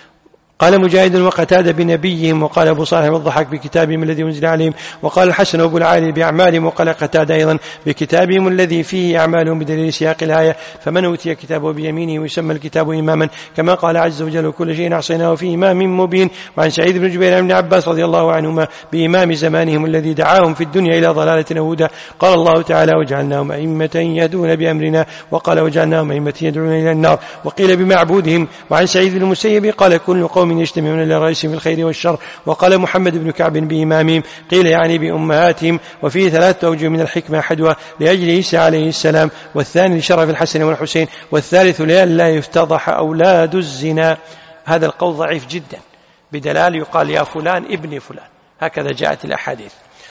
قال مجاهد وقتادة بنبيهم، وقال أبو صالح والضحاك بكتابهم الذي أنزل عليهم، وقال الحسن وأبو العالي بأعمالهم، وقال قتادة أيضا بكتابهم الذي فيه أعمالهم بدليل سياق الآية. فمن أوتي كتابه بيمينه ويسمى الكتاب إماما كما قال عز وجل وكل شيء أحصيناه في إمام مبين. وعن سعيد بن جبير بن عباس رضي الله عنهما بإمام زمانهم الذي دعاهم في الدنيا إلى ضلالة أو هدى. قال الله تعالى وجعلناهم أئمة يهدون بأمرنا، وقال وجعلناهم أئمة يدعون إلى النار، وقيل بمعبودهم. وعن سعيد بن المسيب قال كل قوم يجتمعون إلى رئيسهم في الخير والشر. وقال محمد بن كعب بإمامهم، قيل يعني بأمهاتهم. وفيه ثلاثة أوجه من الحكمة: أحدها لأجل عيسى عليه السلام، والثاني لشرف الحسن والحسين، والثالث لئلا يفتضح أولاد الزنا. هذا القول ضعيف جدا بدلال يقال يا فلان ابن فلان، هكذا جاءت الأحاديث.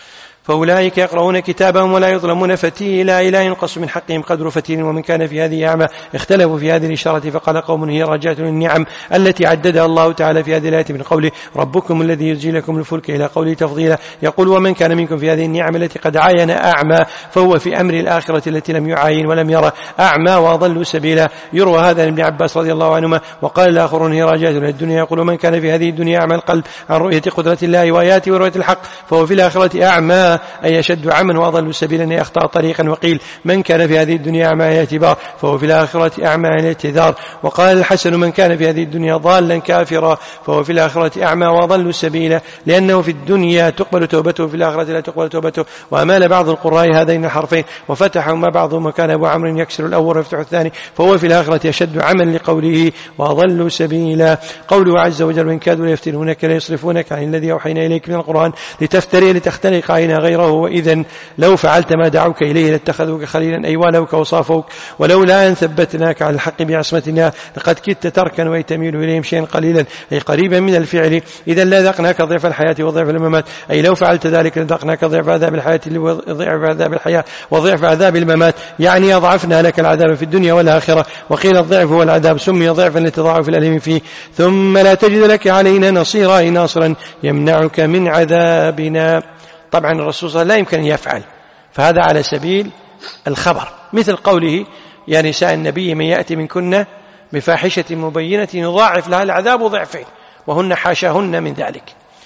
فأولئك يقرؤون كتابهم ولا يظلمون فتيلا، لا ينقص من حقهم قدر فتيل. ومن كان في هذه أعمى اختلفوا في هذه الإشارة، فقال قوم هي راجعة للنعم التي عددها الله تعالى في هذه الآية من قوله ربكم الذي يزجي لكم الفلك إلى قوله تفضيلا. يقول ومن كان منكم في هذه النعم التي قد عاين أعمى فهو في أمر الآخرة التي لم يعاين ولم يرى أعمى وأضل سبيلا. يروى هذا لابن عباس رضي الله عنهما. وقال الآخرون هي راجعة للدنيا. يقول ومن كان في هذه الدنيا أعمى القلب عن رؤية قدرة الله وآياته ورؤية الحق فهو في الآخرة أعمى أي أشد عما وأضل سبيلا أخطأ طريقا. وقيل من كان في هذه الدنيا أعمى اعتبار فهو في الآخرة أعمى اعتذار. وقال الحسن من كان في هذه الدنيا ضالا كافرا فهو في الآخرة أعمى وأضل سبيلا، لأنه في الدنيا تقبل توبته في الآخرة لا تقبل توبته. وأمال بعض القراء هذين الحرفين وفتحهما بعضهم، وكان أبو عمرو يكسر الأول ويفتح الثاني فهو في الآخرة أشد عما لقوله وأضل سبيلا. قوله عز وجل وإن كادوا ليفتنونك ليصرفونك عن الذي أوحينا إليك من القرآن لتفتري لتختلق علينا غيره، وإذا لو فعلت ما دعوك إليه لاتخذوك خليلا أي والوك وصافوك، ولولا أن ثبتناك على الحق بعصمتنا لقد كدت تركا ويتميل إليهم شيئا قليلا أي قريبا من الفعل. إذا لذقناك ضعف الحياة وضعف الممات أي لو فعلت ذلك لذقناك ضعف عذاب الحياة وضعف عذاب الحياة وضعف عذاب الممات، يعني أضعفنا لك العذاب في الدنيا والآخرة. وقيل الضعف هو العذاب سمي ضعفا لتضاعف الألم فيه. ثم لا تجد لك علينا نصيرا أي ناصرا يمنعك من عذابنا. طبعا الرسول صلى الله عليه وسلم لا يمكن أن يفعل، فهذا على سبيل الخبر، مثل قوله يا نساء النبي من يأتي منكن بفاحشة مبينة يضاعف لها العذاب ضعفين وهن حاشاهن من ذلك.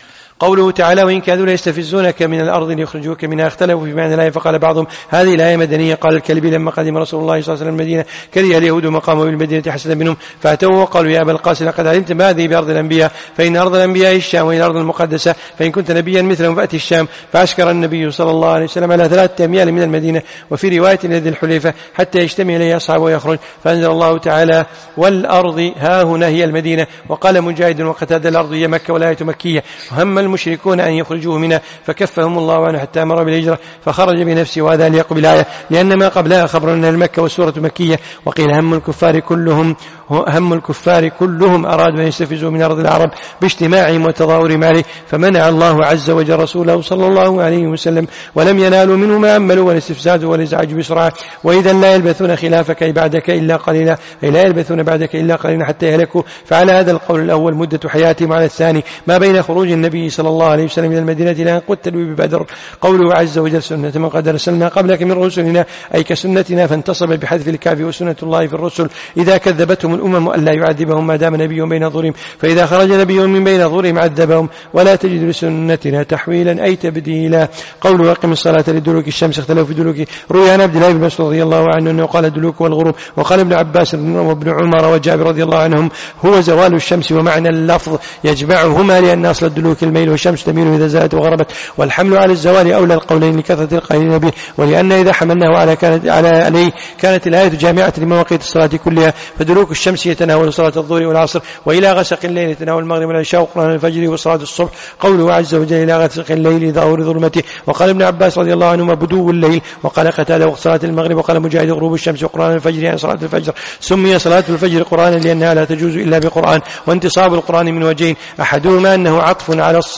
قوله تعالى وإن كادوا ليستفزونك من الأرض ليخرجوك منها اختلفوا في معنى الآية فقال بعضهم هذه الآية مدنية. قال الكلبي لما قدم رسول الله صلى الله عليه وسلم المدينة كره اليهود مقامه بالمدينة حسدا منهم فأتوا وقالوا يا أبا القاسم لقد علمت ما هذه بأرض الأنبياء فإن أرض الأنبياء الشام وإن أرض المقدسة فإن كنت نبيا مثلهم فأتي الشام. فأشكر النبي صلى الله عليه وسلم على ثلاثة أميال من المدينة وفي رواية لذي الحليفة حتى يجتمع إليه أصحابه ويخرج. فأنزل الله تعالى والأرض ها هنا هي المدينة. وقال مجاهد وقتادة الأرض هي مكة والآية مكية. وهم المشركون أن يخرجوه منها فكفهم الله عنه حتى أمر بالهجرة فخرج بنفسه، وهذا ليق بالآية لأن ما قبلها خبر أن المكة والسورة مكية. وقيل هم الكفار كلهم هم الكفار كلهم أرادوا أن يستفزوا من أرض العرب باجتماعهم وتظاهرهم عليه فمنع الله عز وجل رسوله صلى الله عليه وسلم ولم ينالوا منه ما أملوا والاستفزاز والإزعاج بسرعة. وإذا لا يلبثون خلافك أي بعدك إلا قليلا أي لا يلبثون بعدك إلا قليلا حتى يهلكوا. فعلى هذا القول الأول مدة حياتهم، على الثاني ما بين خروج النبي صلى الله عليه وسلم من المدينة إلى أن قتلوا ببدر. قوله عز وجل سنة من قد أرسلنا قبلك من رسلنا أي كسنتنا فانتصب بحذف الكاف وسنة الله في الرسل إذا كذبتهم الأمم ألا يعذبهم ما دام نبي بين ظهورهم فإذا خرج نبي من بين ظهورهم عذبهم ولا تجد لسنتنا تحويلا أي تبديلا. قوله أقم الصلاة لدلوك الشمس اختلفوا في دلوك. روي عن عبد الله بن مسعود رضي الله عنه أنه قال دلوك والغروب. وقال ابن عباس وابن عمر وجابر رضي الله عنهم هو زوال الشمس ومعنى اللفظ يجمعهما لأن أصل الدلوك الميل والشمس تميل إذا زالت وغربت والحمل على الزوال أولى القولين لكثرة القائلين به ولأن إذا حملناه على كانت على عليه كانت الآية جامعة لمواقيت الصلاة كلها فدلوك الشمس يتناول صلاة الظهر والعصر وإلى غسق الليل يتناول المغرب والعشاء وقرآن الفجر وصلاة الصبح. قوله عز وجل إلى غسق الليل ظهور ظلمته. وقال ابن عباس رضي الله عنهما بدو الليل. وقال قتادة وقت صلاة المغرب. وقال مجاهد غروب الشمس وقرآن الفجر يعني صلاة الفجر. سمي صلاة الفجر قرآنا لأنها لا تجوز إلا بقرآن. وانتصاب القرآن من وجهين أحدهما أنه عطف على الصلاة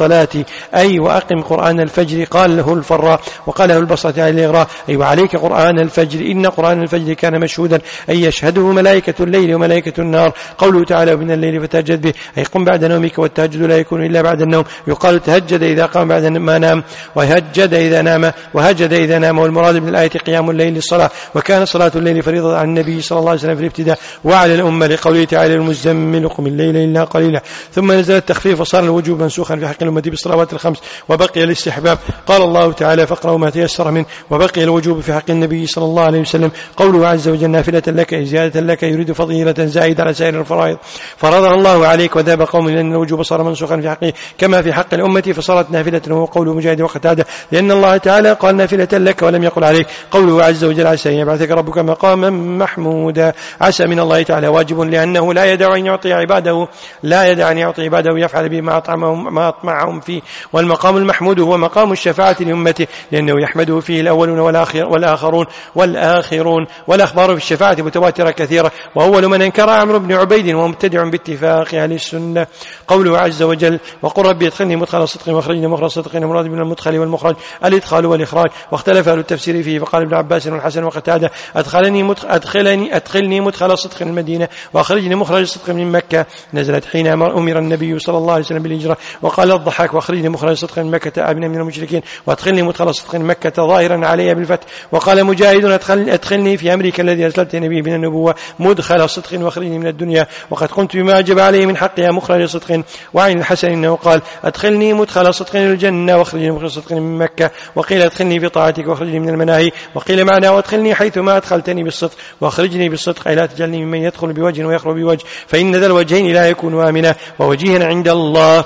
الصلاة أي وأقم قرآن الفجر قال له الفراء وقال له البصرة عن الإغراء أي وعليك قرآن الفجر إن قرآن الفجر كان مشهودا أي يشهده ملائكة الليل وملائكة النهار. قوله تعالى من الليل فتهجد به أي قم بعد نومك والتهجد لا يكون إلا بعد النوم يقال تهجد إذا قام بعد ما نام وهجد إذا نام وهجد إذا نام والمراد من الآية قيام الليل للصلاة وكان صلاة الليل فريضة عن النبي صلى الله عليه وسلم في الابتداء وعلى الأمة لقوله تعالى المزمل قم الليل إلا قليلا ثم نزل التخفيف وصار الوجوب منسوخا في حق الأمة بالصلوات الخمس وبقي الاستحباب قال الله تعالى فاقرأوا ما تيسر منه وبقي الوجوب في حق النبي صلى الله عليه وسلم قوله عز وجل نافلة لك زيادة لك يريد فضيلة زائدة على سائر الفرائض فرضها الله عليك وذهب قوم لأن الوجوب صار منسوخا في حقه كما في حق الأمة فصارت نافلة وهو قوله مجاهد وقتادة لأن الله تعالى قال نافلة لك ولم يقل عليك قوله عز وجل عسى أن يبعثك ربك مقاما محمودا عسى من الله تعالى واجب لأنه لا يدع أن يعطي عباده لا يدع أن يعطي عباده يفعل به ما أطعمهم ما أطمعهم فيه والمقام المحمود هو مقام الشفاعة لأمته لأنه يحمده فيه الأولون والآخر والآخرون والآخرون والأخبار في الشفاعة متواترة كثيرة وأول من انكر عمرو بن عبيد وهو مبتدع باتفاق أهل السنة قوله عز وجل وقل ربي ادخلني مدخل صدق واخرجني مخرج صدق المراد من المدخل والمخرج الإدخال والإخراج واختلف أهل التفسير فيه فقال ابن عباس والحسن وقتادة أدخلني مدخل أدخلني أدخلني مدخل صدق المدينة وأخرجني مخرج صدق من مكة نزلت حين أمر النبي صلى الله عليه وسلم بالهجرة وقال الضحاك وأخرجني مخرج صدق من مكة أبنى من المشركين وأدخلني مدخل صدق من مكة ظاهرا علي بالفتح وقال مجاهد أدخل أدخلني في أمريكا الذي أرسلتني به من النبوة مدخل صدق واخرجني من الدنيا وقد قمت بما أجب عليه من حقها مخرج صدق وعن الحسن إنه قال أدخلني مدخل صدق الجنة واخرجني مخرج صدق من مكة وقيل أدخلني في طاعتك واخرجني من المناهي وقيل معنى وأدخلني حيث ما أدخلتني بالصدق واخرجني بالصدق أي لا تجعلني ممن يدخل بوجه ويخرج بوجه فإن ذا الوجهين لا يكون آمنا ووجيها عند الله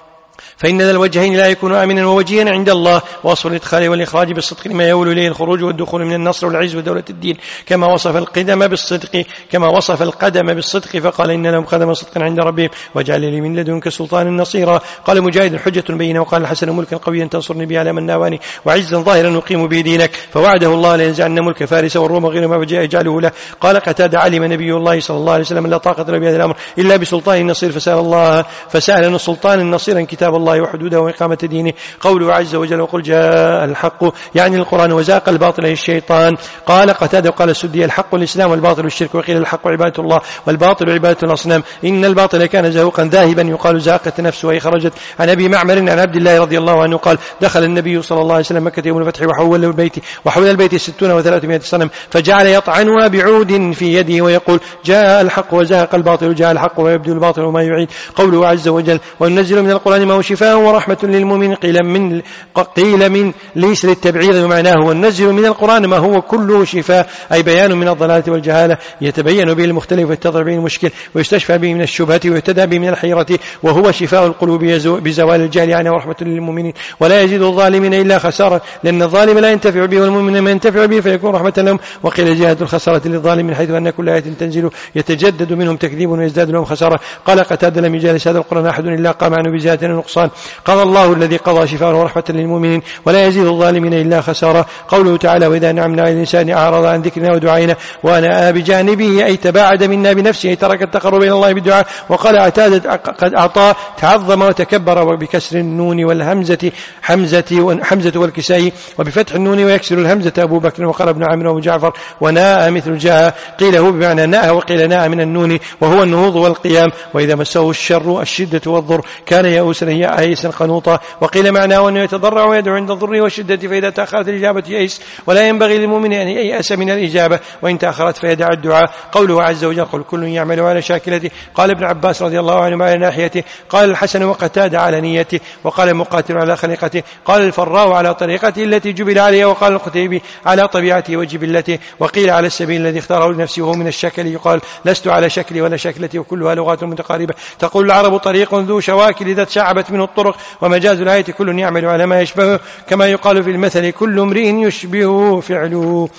فإن ذا الوجهين لا يكون آمنا ووجيها عند الله وصف الإدخال والإخراج بالصدق لما يولو إليه الخروج والدخول من النصر والعز ودولة الدين كما وصف القدم بالصدق كما وصف القدم بالصدق فقال إن لهم قدم صدق عند ربهم واجعل لي من لدنك سلطانا نصيرا قال مجاهد حجة بينه وقال الحسن ملكا قويا تنصرني به على من ناواني وعزا ظاهرا نقيم به دينك فوعده الله لينزعن ملك فارس والروم وغير ما فجاء يجعله له قال قتادة علم نبي الله صلى الله عليه وسلم لا طاقة له بهذا الأمر إلا بسلطان النصير فسأل الله فسأل السلطان النصيرا كتاب الله وحدوده وإقامة دينه قوله عز وجل وقل جاء الحق يعني القرآن وزاق الباطل الشيطان قال قتادة وقال السدي الحق الإسلام والباطل الشرك وقيل الحق عبادة الله والباطل عبادة الأصنام إن الباطل كان زهوقا ذاهبا يقال زاقت نفسه وهي خرجت عن أبي معمر عن عبد الله رضي الله عنه قال دخل النبي صلى الله عليه وسلم مكة يوم الفتح وحول البيت وحول البيت ستون وثلاثمائة صنم فجعل يطعنها بعود في يده ويقول جاء الحق وزهق الباطل جاء الحق ويبدو الباطل وما يعيد قوله عز وجل وننزل من القرآن ما هو شفاء ورحمة للمؤمن قيل من قيل من ليس للتبعيض ومعناه وننزل من القرآن ما هو كله شفاء أي بيان من الضلالة والجهالة يتبين به المختلف ويتضع به المشكل ويستشفى به من الشبهة ويهتدى به من الحيرة وهو شفاء القلوب بزوال الجهل عنه ورحمة للمؤمنين ولا يزيد الظالمين إلا خسارة لأن الظالم لا ينتفع به والمؤمن ما ينتفع به فيكون رحمة لهم وقيل جهة الخسارة للظالم من حيث أن كل آية تنزل يتجدد منهم تكذيب ويزداد لهم خسارة قال قتادة لم يجالس هذا القرآن أحد إلا قام عنه بزيادة ونقصان قال الله الذي قضى شفاء ورحمة للمؤمنين ولا يزيد الظالمين إلا خسارة قوله تعالى وإذا نعمنا على الإنسان أعرض عن ذكرنا ودعائنا وأنا بجانبه أي تباعد منا بنفسه ترك التقرب إلى الله بالدعاء وقال اعتادت قد أعطى تعظم وتكبر وبكسر النون والهمزة حمزة حمزة والكسائي وبفتح النون ويكسر الهمزة أبو بكر وقال ابن عامر وابو جعفر وناء مثل جاء قيل هو بمعنى ناء وقيل ناء من النون وهو النهوض والقيام وإذا مسه الشر الشدة والضر كان يئوسا يئيسا قنوطا وقيل معناه أنه يتضرع ويدعو عند الضر والشدة فإذا تأخرت الإجابة يئس ولا ينبغي للمؤمن أن ييأس من الإجابة وإن تأخرت فيدع الدعاء قوله عز وجل قل كل يعمل على شاكلته قال ابن عباس رضي الله عنه على ناحيته قال الحسن وقتادة على نيته وقال مقاتل على خليقته قال الفراء على طريقته التي جبل عليها وقال القتيبي على طبيعته وجبلته وقيل على السبيل الذي اختاره لنفسه وهو من الشكل يقال لست على شكلي ولا شكلتي وكلها لغات متقاربة تقول العرب طريق ذو شواكل ذات شعبت منه الطرق ومجاز الآية كل يعمل على ما يشبهه كما يقال في المثل كل امرئ يشبهه فعله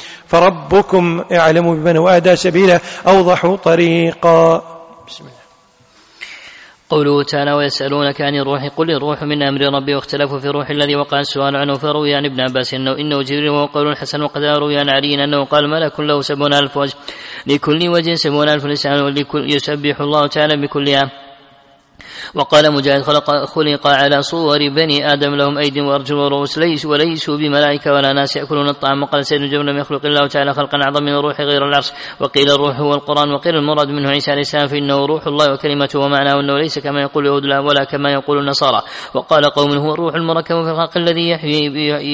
فربكم يعلم بمن هو أهدى سبيلا أوضح طريقا. بسم الله. قوله تعالى ويسألونك عن الروح قل الروح من أمر ربي واختلفوا في الروح الذي وقع السؤال عنه فروي عن ابن عباس إنه, إنه جبريل وهو قول الحسن وقد روي عن علي أنه قال ملك له سبعون ألف وجه لكل وجه سبعون ألف لسان ولكل يسبح الله تعالى بكل عام وقال مجاهد خلق, خلق على صور بني آدم لهم أيدي وأرجل ورؤوس ليس وليسوا بملائكة ولا ناس يأكلون الطعام. وقال سيد جبر لم يخلق الله تعالى خلقا أعظم من الروح غير العرش. وقيل الروح هو القرآن، وقيل المراد منه عيسى عليه السلام فإنه روح الله وكلمته، ومعناه أنه ليس كما يقول اليهود ولا كما يقول النصارى. وقال قوم هو الروح المركب في الخلق الذي يحيي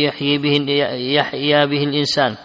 به, يحيي به الإنسان،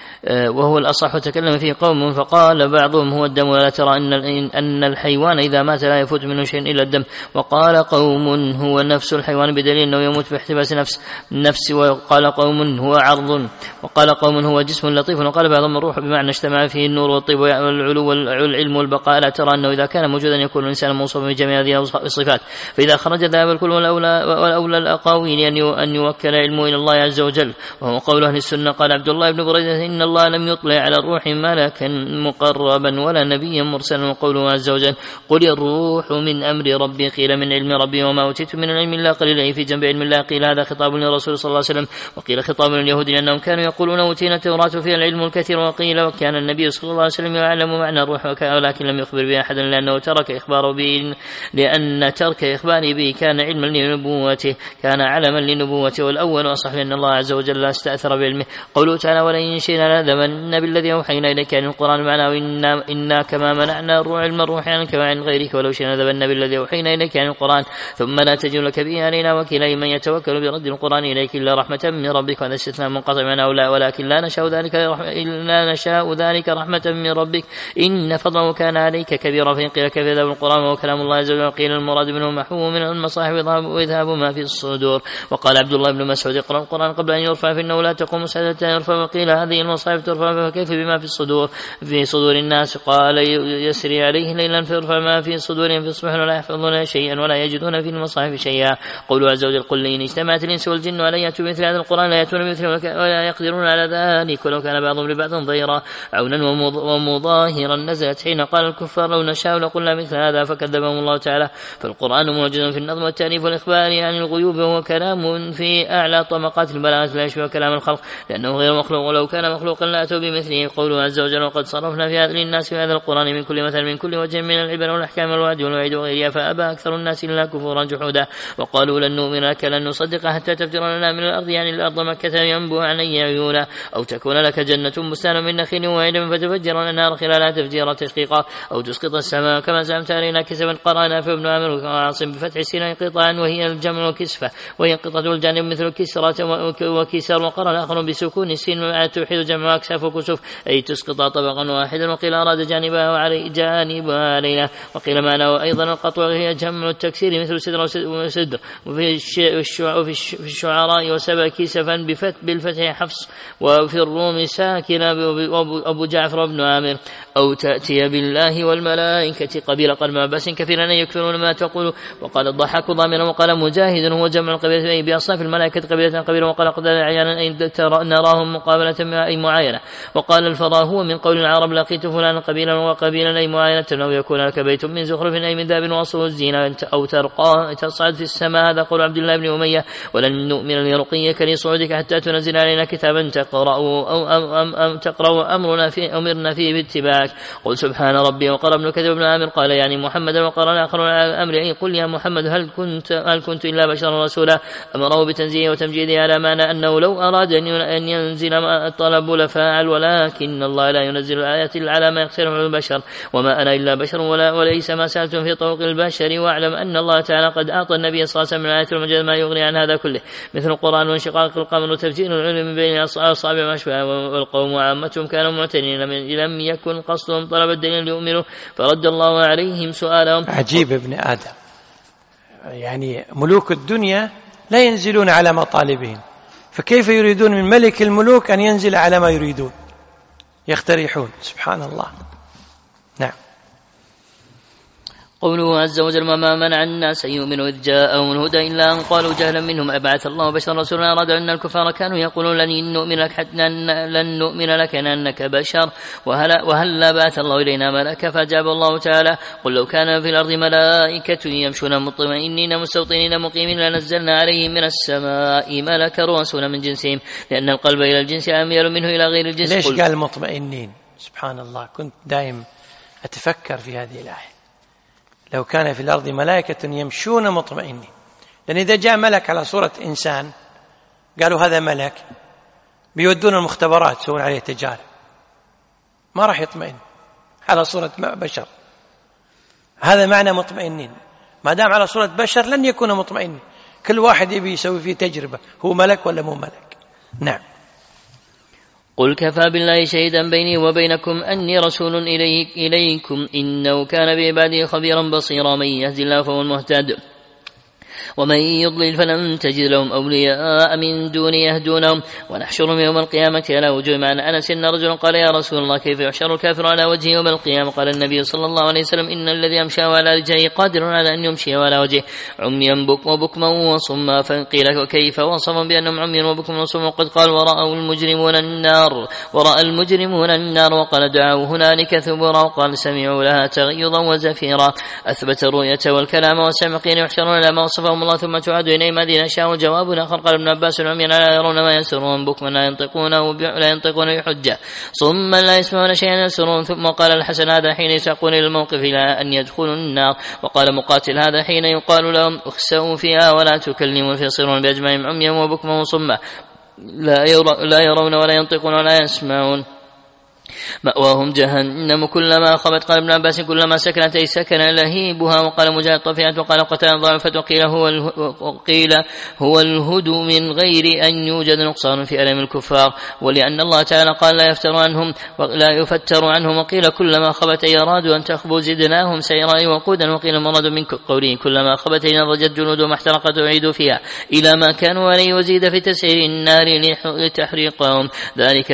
وهو الأصح. تكلم فيه قوم فقال بعضهم هو الدم، ولا ترى أن الحيوان إذا مات لا يفوت منه شيء إلا الدم. وقال قوم هو نفس الحيوان بدليل أنه يموت باحتباس نفس نفس وقال قوم هو عرض. وقال قوم هو جسم لطيف. وقال بعضهم الروح بمعنى اجتمع فيه النور والطيب والعلو والعلم والبقاء. لا ترى أنه إذا كان موجودا يكون الإنسان موصوفا بجميع هذه الصفات، فإذا خرج ذهب الكل. والأولى الأقاويل أن يوكل علمه إلى الله عز وجل، وهو قول أهل السنة. قال عبد الله بن بريدة إن الله لم يطلع على الروح ملكا مقربا ولا نبيا مرسلا. وقوله عز وجل قل الروح من أمر ربي، قيل من علم ربي وما أوتيت من العلم إلا قليلا في جنب علم الله. قيل هذا خطاب للرسول صلى الله عليه وسلم، وقيل خطاب لليهود لأنهم كانوا يقولون أوتينا التوراة فيها العلم الكثير. وقيل وكان النبي صلى الله عليه وسلم يعلم معنى الروح ولكن لم يخبر به أحدا لأنه ترك إخباره به، لأن ترك إخباره به كان علما لنبوته، كان علما لنبوته. والأول أصح لأن الله عز وجل لا استأثر بعلمه. قوله تعالى ولئن شئنا لذهبن بالذي أوحينا إليك عن القرآن معناه إنا, إنا كما منعنا الروح علم الروح عن كما عن غيرك ولو شئنا لذهبن بالذي أوحينا إليك عن القرآن ثم لا تجد لك به علينا وكيلا من يتوكل برد القرآن إليك إلا رحمة من ربك. وهذا استثناء منقطع معناه لا، ولكن لا نشاء ذلك إلا نشاء ذلك رحمة من ربك إن فضله كان عليك كبيرا. فإن قيل كيف يذهب القرآن وهو كلام الله عز وجل؟ قيل المراد منه محو من المصاحف وإذهاب ما في الصدور. وقال عبد الله بن مسعود اقرأ القرآن قبل أن يرفع فإنه لا تقوم ساعة يرفع. وقيل هذه المصاحف ترفع فكيف بما في الصدور في صدور الناس؟ قال يسري عليه ليلا فيرفع ما في صدورهم فيصبحون ولا يحفظون شيئا ولا يجدون في المصاحف شيئا. قوله عز وجل قل إن اجتمعت الإنس والجن ولا يأتوا بمثل هذا القرآن لا يأتون بمثله ولا يقدرون على ذلك ولو كان بعضهم لبعض ضيرا عونا ومظاهرا. نزلت حين قال الكفار لو نشاء لقلنا مثل هذا فكذبهم الله تعالى. فالقرآن معجز في النظم والتأليف والإخبار عن الغيوب، وهو كلام في أعلى طبقات البلاغة لا يشبه كلام الخلق لأنه غير مخلوق، ولو كان مخلوقا لا أتوا بمثله. قوله عز وجل وقد صرفنا في هذا للناس في هذا القرآن من كل مثل من كل وجه من العبر والأحكام والوعد والوعيد وغيرها فأبى أكثر الناس إلا كفورا جحودا. وقالوا لن نؤمن لك لن نصدق حتى تفجر لنا من الأرض يعني الأرض مكة ينبوع عن أي عيونا أو تكون لك جنة بستان من نخيل وعنب فتفجر الأنهار خلالها تفجيرا تشقيقا أو تسقط السماء كما زعمت علينا كسبا. قرأنا في ابن عامر وعاصم بفتح السين قطعا وهي الجمع كسفة وهي قطعة الجانب مثل كسرة وكسر. وقرأ آخر بسكون السين مع التوحيد جمع أكساف وكسوف أي تسقط طبقا واحدا. وقيل أراد جانبها وعلي جانبها علينا. وقيل معناه أيضا القطوة هي جمع التكسير مثل سدر وسدر. وفي الشعراء وسبع كسفا بالفتح حفص وفي الروم ساكنة أبو جعفر بن عامر. أو تأتي بالله والملائكة قبيل قال ما بس كثيرا يكفرون ما تقول. وقال الضحاك ضامنا. وقال مجاهد هو جمع القبيلة بأصناف الملائكة قبيلة قبيلة. وقال قد عيانا أي نراهم مقابلة أي معاينة. وقال الفضاء هو من قول العرب لقيت فلان قبيلا وقبيلا أي معاينة أو يكون لك بيت من زخرف أي من ذهب وصل الزينة أو ترقى تصعد في السماء. هذا قول عبد الله بن أمية ولن نؤمن لرقيك لصعودك حتى تنزل علينا كتابا تقرأ أو أم أم تقرأ أمرنا فيه أمرنا فيه باتباعك. قل سبحان ربي. وقال ابن كثير بن عامر قال يعني محمد. وقال الآخر على الأمر أي قل يا محمد هل كنت هل كنت إلا بشرا رسولا. أمره بتنزيه وتمجيده على معنى أنه لو أراد أن ينزل ما الطلب لفاعل ولكن الله لا ينزل الآيات على ما يقترح البشر وما أنا إلا بشر ولا وليس ما سألتم في طوق البشر. واعلم أن الله تعالى قد أعطى النبي صلى الله عليه وسلم من الآيات المجيدة ما يغني عن هذا كله مثل القرآن وانشقاق القمر وتفجير العلم من بين أصابع ما أشبه. والقوم وعامتهم كانوا معتنين لم يكن قصدهم طلب الدليل ليؤمنوا فرد الله عليهم سؤالهم. عجيب ابن آدم، يعني ملوك الدنيا لا ينزلون على مطالبهم، فكيف يريدون من ملك الملوك أن ينزل على ما يريدون؟ يقترحون سبحان الله. نعم. قوله عز وجل وما منع الناس أن يؤمنوا إذ جاءهم الهدى إلا أن قالوا جهلا منهم أبعث الله بشرا رسولا. أراد أن الكفار كانوا يقولون لن نؤمن لك حتى لن نؤمن لك لأنك بشر وهل, وهل لا بعث الله إلينا ملكا. فأجاب الله تعالى قل لو كان في الأرض ملائكة يمشون مطمئنين مستوطنين مقيمين لنزلنا عليهم من السماء ملكا رسولا من جنسهم لأن القلب إلى الجنس أميل منه إلى غير الجنس. ليش قال مطمئنين؟ سبحان الله، كنت دائم أتفكر في هذه الآية. لو كان في الأرض ملائكة يمشون مطمئنين، لأن إذا جاء ملك على صورة إنسان قالوا هذا ملك، بيودون المختبرات يسوون عليه تجارب، ما راح يطمئن على صورة بشر. هذا معنى مطمئنين، ما دام على صورة بشر لن يكون مطمئنين، كل واحد يبي يسوي فيه تجربة، هو ملك ولا مو ملك. نعم. قل كفى بالله شهيدا بيني وبينكم أني رسول إليك إليكم إنه كان بعباده خبيرا بصيرا. من يهدي الله فهو المهتد ومن يضلل فلن تجد لهم أولياء من دون يهدونهم ونحشرهم يوم القيامة على وجوههم. عن أنس أن رجلا قال يا رسول الله كيف يحشر الكافر على وجهه يوم القيامة؟ قال النبي صلى الله عليه وسلم إن الذي يمشي على رجله قادر على أن يمشي على وجهه عميا بكم وبكما وصما. فقيل كيف؟ وصفهم بأنهم عمي وبكما وصما. وقد قال ورأوا المجرمون النار ورأى المجرمون النار وقال دعوا هنالك ثبورا وقال سمعوا لها تغيظا وزفيرا. أثبت الرؤية والكلام والسمع. قيل يحشرون إلى ما وصفهم الله ثم تعاد إليهم هذه الأشياء. وجواب آخر قال ابن عباس العمي لا يرون ما يسرون بكما لا ينطقون لا ينطقون بحجة ثم لا يسمعون شيئا يسرون. ثم قال الحسن هذا حين يساقون إلى الموقف إلى أن يدخلوا النار. وقال مقاتل هذا حين يقال لهم اخسئوا فيها ولا تكلموا فيصيرون بأجمعهم عميا وبكما وصما لا يرون ولا ينطقون ولا يسمعون. مأواهم جهنم كلما خبت. قال ابن عباس كلما سكنت أي سكن لهيبها. وقال مجاهد طفئت. وقال قتال ضعفت. وقيل هو وقيل هو الهدو من غير أن يوجد نقصان في ألم الكفار، ولأن الله تعالى قال لا يفتر عنهم ولا يفتر عنهم. وقيل كلما خبت أي أرادوا أن تخبوا زدناهم سيرا وقودا. وقيل مراد من قوله كلما خبت أي نضجت جلودهم احترقت وعيدوا فيها إلى ما كانوا عليه وزيد في تسعير النار لتحريقهم. ذلك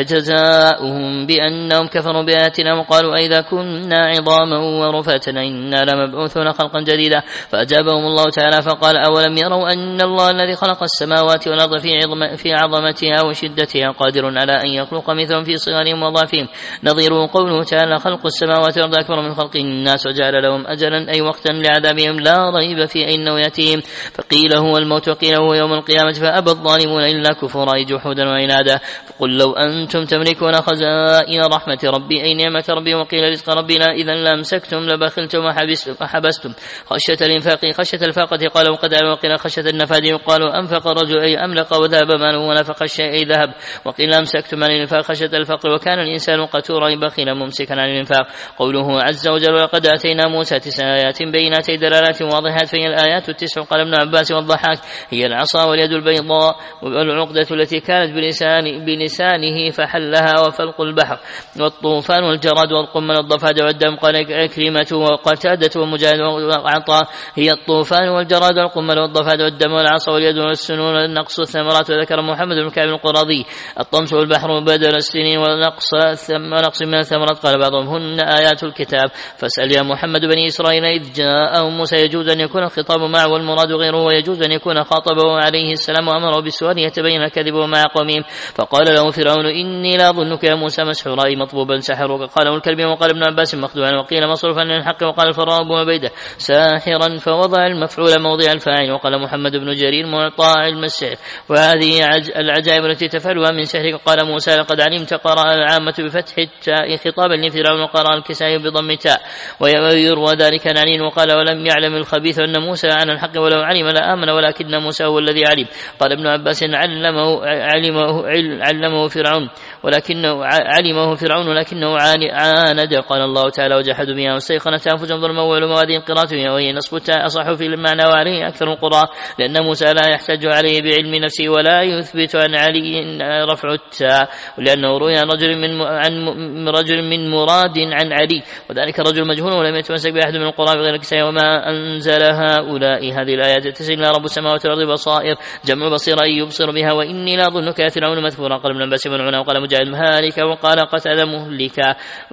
جزاؤهم بأن أنهم كفروا بآياتنا وقالوا أئذا كنا عظاما ورفاتا إنا لمبعوثون خلقا جديدا. فأجابهم الله تعالى فقال أولم يروا أن الله الذي خلق السماوات والأرض في, عظم في عظمتها وشدتها قادر على أن يخلق مثلهم في صغرهم وضعفهم. نظيره قوله تعالى خلق السماوات والأرض أكبر من خلق الناس وجعل لهم أجلا أي وقتا لعذابهم لا ريب في أنه يأتيهم. فقيل هو الموت وقيل هو يوم القيامة. فأبى الظالمون إلا كفورا جحودا وعنادا. فقل لو أنتم تملكون خزائن رحمة ربي أي نعمة ربي وقيل رزق ربي لا إذا لامسكتم لبخلتم وحبستم خشية الإنفاق خشية الفاقة. قالوا قد علم. وقيل خشية النفاد. وقالوا أنفق الرجل أي أملق وذهب ماله ونفق الشيء أي ذهب. وقيل أمسكتم عن الإنفاق خشية الفقر وكان الإنسان قتورا بخيلا ممسكا عن الإنفاق. قوله عز وجل ولقد آتينا موسى تسع آيات بينات دلالات واضحات. فهي الآيات التسع قال ابن عباس والضحاك هي العصا واليد البيضاء والعقدة التي كانت بلسان بلسانه فحلها وفلق البحر والطوفان والجراد والقمل والضفادع والدم. قال أكرمة وقتادة ومجاهد وعطاء هي الطوفان والجراد والقمل والضفادع والدم والعصا واليد والسنون والنقص الثمرات. وذكر محمد بن كعب القرظي الطمس والبحر بدل السنين ونقص نقص من الثمرات. قال بعضهم هن آيات الكتاب. فاسأل يا محمد بني إسرائيل إذ جاءهم موسى يجوز أن يكون الخطاب معه والمراد غيره ويجوز أن يكون خاطبه عليه السلام وأمره بالسؤال يتبين كذبه مع قومهم. فقال له فرعون إني لا أظنك يا موسى مسحورا أي مطبوبا سحروك. قاله الكلبي. وقال ابن عباس مخدوعا. وقيل مصروفا للحق. وقال الفراء بن عبيدة ساحرا فوضع المفعول موضع الفاعل. وقال محمد بن جرير معطاء المسحر. وهذه العجائب التي تفعلها من سحرك. قال موسى لقد علمت. قرأ العامة بفتح التاء خطابا لفرعون وقرأ الكسائي بضم التاء ويروى ذلك عن علي. وقال ولم يعلم الخبيث أن موسى عن الحق ولو علم لا آمن ولكن موسى هو الذي علم. قال ابن عباس علمه علمه علمه فرعون ولكنه علمه فرعون ولكنه عاند. قال الله تعالى وجحدوا بها واستيقنت أنفسهم ظلما وعلوا. هذه القراءة وهي نصب التاء أصح في المعنى وعليه أكثر القراء لأن موسى لا يحتج عليه بعلم نفسه ولا يثبت عن علي رفع التاء ولأنه روي عن رجل من عن رجل من مراد عن علي وذلك الرجل مجهول ولم يتمسك بأحد من القراء غير الكسائي. وما أنزل هؤلاء هذه الآيات تسجل رب السماوات والأرض بصائر جمع بصير أي يبصر بها. وإني لا أظنك يا فرعون مثبورا. قال ابن عباس بن عنا. وقال مجاهد هالك. وقال قتل مهلكا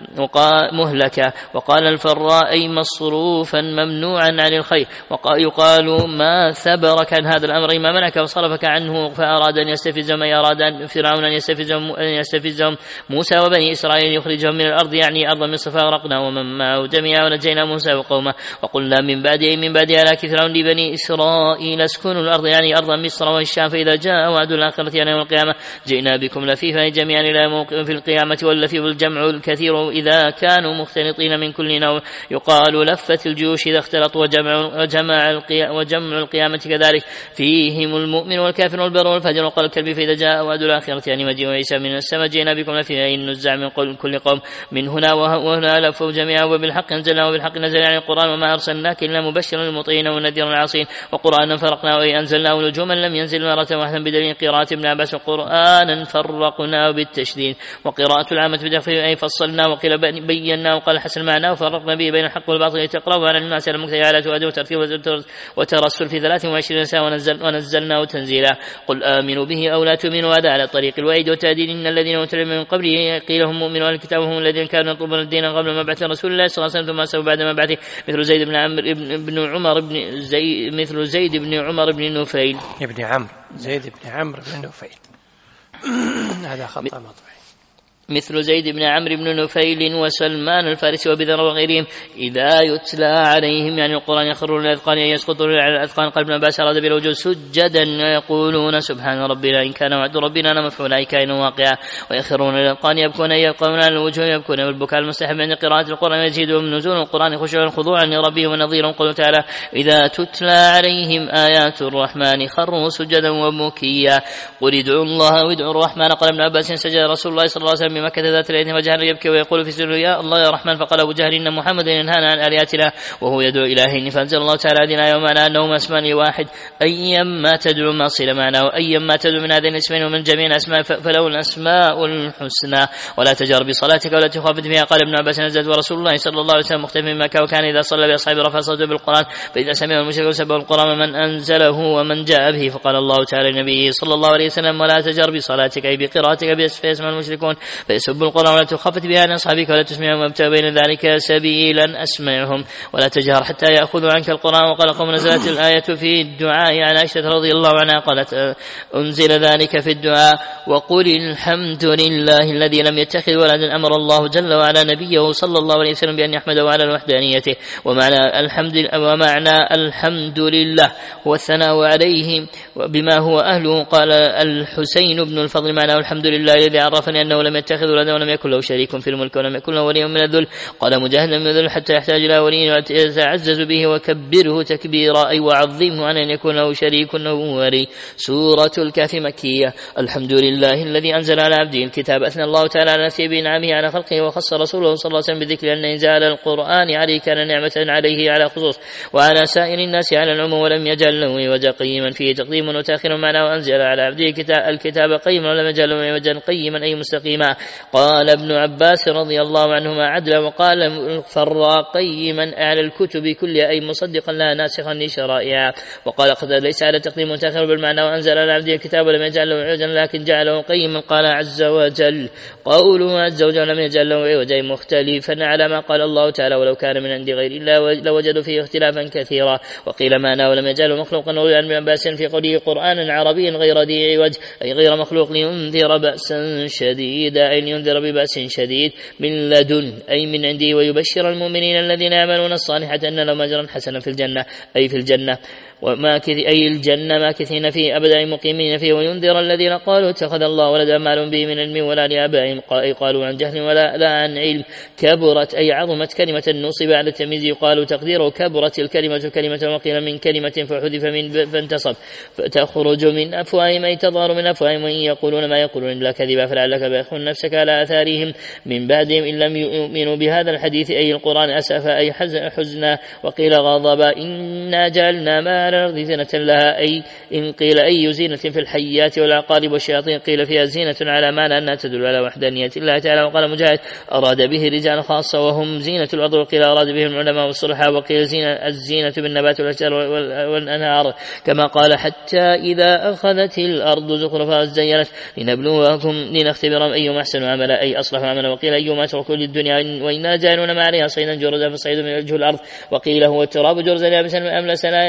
وقال مهلكا. وقال الفراء أي مصروفا ممنوعا عن الخير. ويقال ما ثبرك عن هذا الأمر ما منعك وصرفك عنه فأراد أن يستفزهم أي أراد أن فرعون أن يستفزهم, أن يستفزهم موسى وبني إسرائيل يخرجهم من الأرض يعني أرض مصر فأغرقنا ومن معه جميعا ونجينا موسى وقومه. وقلنا من بعد أي من بعد هلاك فرعون لبني إسرائيل اسكنوا الأرض يعني أرض مصر والشام. فإذا جاء وعد الآخرة يعني يوم القيامة جئنا بكم لفيفا جميعا إلى موقف في القيامة والذي المؤلف والجمع الكثير إذا كانوا مختلطين من كل نوع. يقال لفت الجيوش إذا اختلطوا، وجمع, وجمع, القيا وجمع القيامة كذلك، فيهم المؤمن والكافر والبر والفجر. وقال الكلب فإذا جاء وعد الآخرة يعني مجيء عيسى من السماء جئنا بكم في النزاع من كل قوم من هنا وهنا لفوا جميعا، وبالحق أنزلنا وبالحق نزل يعني القرآن وما أرسلناك إلا مبشرا للمطيعين ونذيرا للعاصين. وقرآنا فرقناه أي أنزلناه نجوما لم ينزل مرة واحدة بدليل قراءة ابن عباس. وقرآنا فرقناه بالتشديد، وقراءة العامة بدخل أي فصلنا، وقيل بينا، وقال حسن معناه وفرقنا به بين الحق والباطل لتقرأوا على الناس على المكتب على تؤدي وترتيب وترسل في ثلاث وعشرين ساعة ونزل ونزلناه تنزيلا. قل آمنوا به أو لا تؤمنوا، هذا على طريق الوعيد والتهديد. إن الذين أوتوا من قبله قيل هم مؤمنون الكتاب هم الذين كانوا يطلبون الدين قبل مبعث رسول الله صلى الله عليه وسلم ثم سووا بعد مبعثه، مثل زيد بن عمرو بن عمر بن زيد مثل زيد بن عمر بن نفيل ابن عمرو زيد بن عمرو بن نفيل هذا خطأ مطبعي. مثل زيد بن عمرو بن نفيل وسلمان الفارسي وبذر وغيرهم إذا يتلى عليهم يعني القرآن يخرون الأذقان يسقطون على الأذقان. قال ابن عباس أراد بالوجود سجدا يقولون سبحان ربنا إن كان وعد ربنا لمفعولا أي كائن واقعا، ويخرون الأذقان يبكون يبقون على الوجوه يبكون والبكاء المستحب عند قراءة القرآن يزيدهم نزول القرآن خشوعا خضوعا لربهم ونظيرا. قوله تعالى إذا تتلى عليهم آيات الرحمن خروا سجدا وبكيا. قل ادعوا الله وادعوا الرحمن. قال ابن عباس سجد رسول الله صلى الله عليه وسلم بمكة ذات اليد وجهر يبكي ويقول في سره يا الله يا رحمن. فقال أبو جهل إن محمد ينهانا عن آلهتنا وهو يدعو إلهين. فأنزل الله تعالى هذه يومنا أنهما اسمان واحد أيما تدعو ما صل معناه أيما تدعو من هذين الاسمين ومن جميع الأسماء فله الأسماء الحسنى ولا تجهر بصلاتك ولا تخافت فيها. قال ابن عباس نزلت ورسول الله صلى الله عليه وسلم مختفي من مكة وكان إذا صلى بأصحابه رفع صوته بالقرآن فإذا سمعه المشركون سبحوا القرآن من أنزله ومن جاء به. فقال الله تعالى لنبيه صلى الله عليه وسلم ولا تجهر بصلاتك أي بقراءتك فيسمع المشركون فيسب القرآن ولا تخفت بها عن أصحابك ولا تسمعهم وابتغ بين ذلك سبيلا أسمعهم ولا تجهر حتى يأخذوا عنك القرآن. وقال قوم نزلت الآية في الدعاء عن عائشة رضي الله عنها قالت أنزل ذلك في الدعاء وقل الحمد لله الذي لم يتخذ ولدا. أمر الله جل وعلا نبيه صلى الله عليه وسلم بأن يحمده على وحدانيته. ومعنى الحمد ومعنى الحمد لله هو الثناء عليه بما هو أهله. قال الحسين بن الفضل معناه الحمد لله الذي عرفني أنه لم يتخذ ولدا ولم يكن له شريك في الملك ولم يكن له ولي من الذل. قال مجاهد من الذل حتى يحتاج إلى ولي يتعزز به وكبره تكبيرا أي وعظمه عن أن يكون له شريك ولي. سورة الكهف مكية. الحمد لله الذي أنزل على عبده الكتاب. أثنى الله تعالى على نفسه بإنعامه على خلقه وخص رسوله صلى الله عليه وسلم بذكر أن إنزال القرآن عليه كان نعمة عليه على خصوص وعلى سائر الناس على العموم ولم يجعل له عوجا قيما فيه تقديم وتأخير معناه أنزل على عبده الكتاب قيما ولم يجعل له عوجا قيما أي مستقيما. قال ابن عباس رضي الله عنهما عدلا وقال فرا قيما على الكتب كلها أي مصدقا لها ناسخا لشرائعها. وقال قد ليس على تقديم وتأخير بالمعنى وأنزل على عبده الكتاب ولم يجعل له عوجا لكن جعله قيما. قال عز وجل قوله عز وجل لم يجعل له عوجا مختلفا على ما قال الله تعالى ولو كان من عند غير الله لوجدوا فيه اختلافا كثيرا. وقيل معناه ولم يجعله مخلوقا. وروي عن ابن عباس في قوله قرآنا عربيا غير ذي عوج أي غير مخلوق لينذر بأسا شديدا أي لينذر ببأس شديد من لدن أي من عنده ويبشر المؤمنين الذين يعملون الصالحات أن لهم أجرا حسنا في الجنة أي في الجنة وماكث أي الجنة ماكثين فيه أبدا مقيمين فيه. وينذر الذين قالوا اتخذ الله ولدا ما لهم به من علم ولا لآبائهم أي قالوا عن جهل ولا لا عن علم. كبرت أي عظمت كلمة نصب على التمييز يقال تقديره كبرت الكلمة كلمة وقيل من كلمة فحذف من فانتصب فتخرج من أفواههم أي تظهر من أفواههم وإن يقولون ما يقولون إلا كذبا فلعلك باخذ نفسك على آثارهم من بعدهم إن لم يؤمنوا بهذا الحديث أي القرآن أسفا أي حزنا. وقيل غضبا إنا جعلنا ما على الأرض زينة لها أي إن قيل أي زينة في الحيات والعقارب والشياطين قيل فيها زينة على معنى أنها تدل على وحدانية الله تعالى. وقال مجاهد أراد به رجال خاصة وهم زينة الأرض. وقيل أراد بهم العلماء والصلحاء. وقيل زينة الزينة بالنبات والأشجار والأنهار كما قال حتى إذا أخذت الأرض زخرفها وزينت لنبلوكم لنختبرهم أيهم أحسن عملا أي أصلح عملا. وقيل أيهم أتركوا للدنيا وإنا جاعلون ما عليها صيدا جرزا فالصيد من وجه الأرض. وقيل هو التراب جرزا يابسا أم لسنا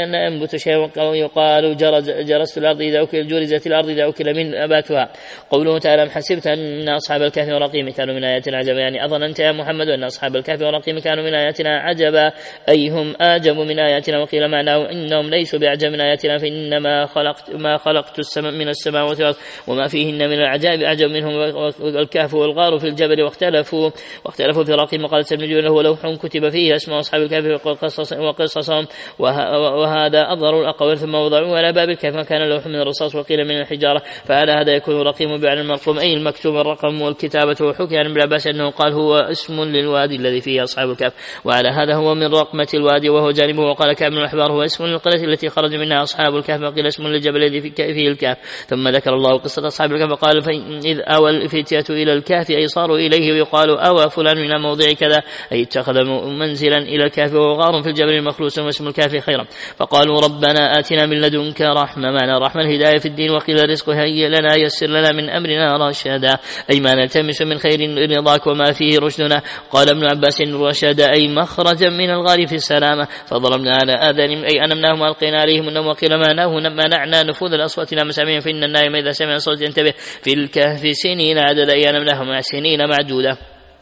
يثبت شيء ويقال جرست الأرض إذا أكل جرزت الأرض إذا أكل من أباتها. قوله تعالى أم حسبت أن أصحاب الكهف والرقيم كانوا من آياتنا عجبا، يعني أظننت يا محمد أن أصحاب الكهف والرقيم كانوا من آياتنا عجبا أي هم أعجب من آياتنا. وقيل معناه إنهم ليسوا بأعجب من آياتنا فإنما خلقت ما خلقت السماء من السماوات والأرض وما فيهن من العجائب أعجب منهم الكهف والغار في الجبل. واختلفوا واختلفوا في الرقيم وقال سبن هو لوح كتب فيه اسماء أصحاب الكهف وقصصهم وهذا أظهر الأقوال. ثم وضعوه على باب الكهف كان لوح من الرصاص وقيل من الحجارة فعلى هذا يكون الرقيم بمعنى المرقوم أي المكتوب الرقم والكتابة. وحكي عن ابن عباس أنه قال هو اسم للوادي الذي فيه أصحاب الكهف وعلى هذا هو من رقمة الوادي وهو جانبه. وقال كعب بن الأحبار هو اسم للقرية التي خرج منها أصحاب الكهف وقيل اسم للجبل الذي فيه الكهف. ثم ذكر الله قصة أصحاب الكهف وقال إذ أوى الفتية إلى الكهف أي صاروا إليه ويقال أوى فلان من موضع كذا أي اتخذ منزلا إلى الكهف وهو غار في الجبل المخلوص واسم الكهف خيرا. فقالوا ربنا آتنا من لدنك رحمة معنى رحمة الهداية في الدين وقيل رزق هيئ لنا يسر لنا من أمرنا رشدا أي ما نلتمس من خير رضاك وما فيه رشدنا. قال ابن عباس رشد أي مخرجا من الغار في السلامة فضربنا على آذانهم أي أنمناهم وألقينا عليهم النوم. وقيل معناه منعنا نفوذ الأصوات إلى مسامعهم فإن النائم إذا سمع صوت ينتبه في الكهف سنين عدد أي أنمناهم سنين معدودة.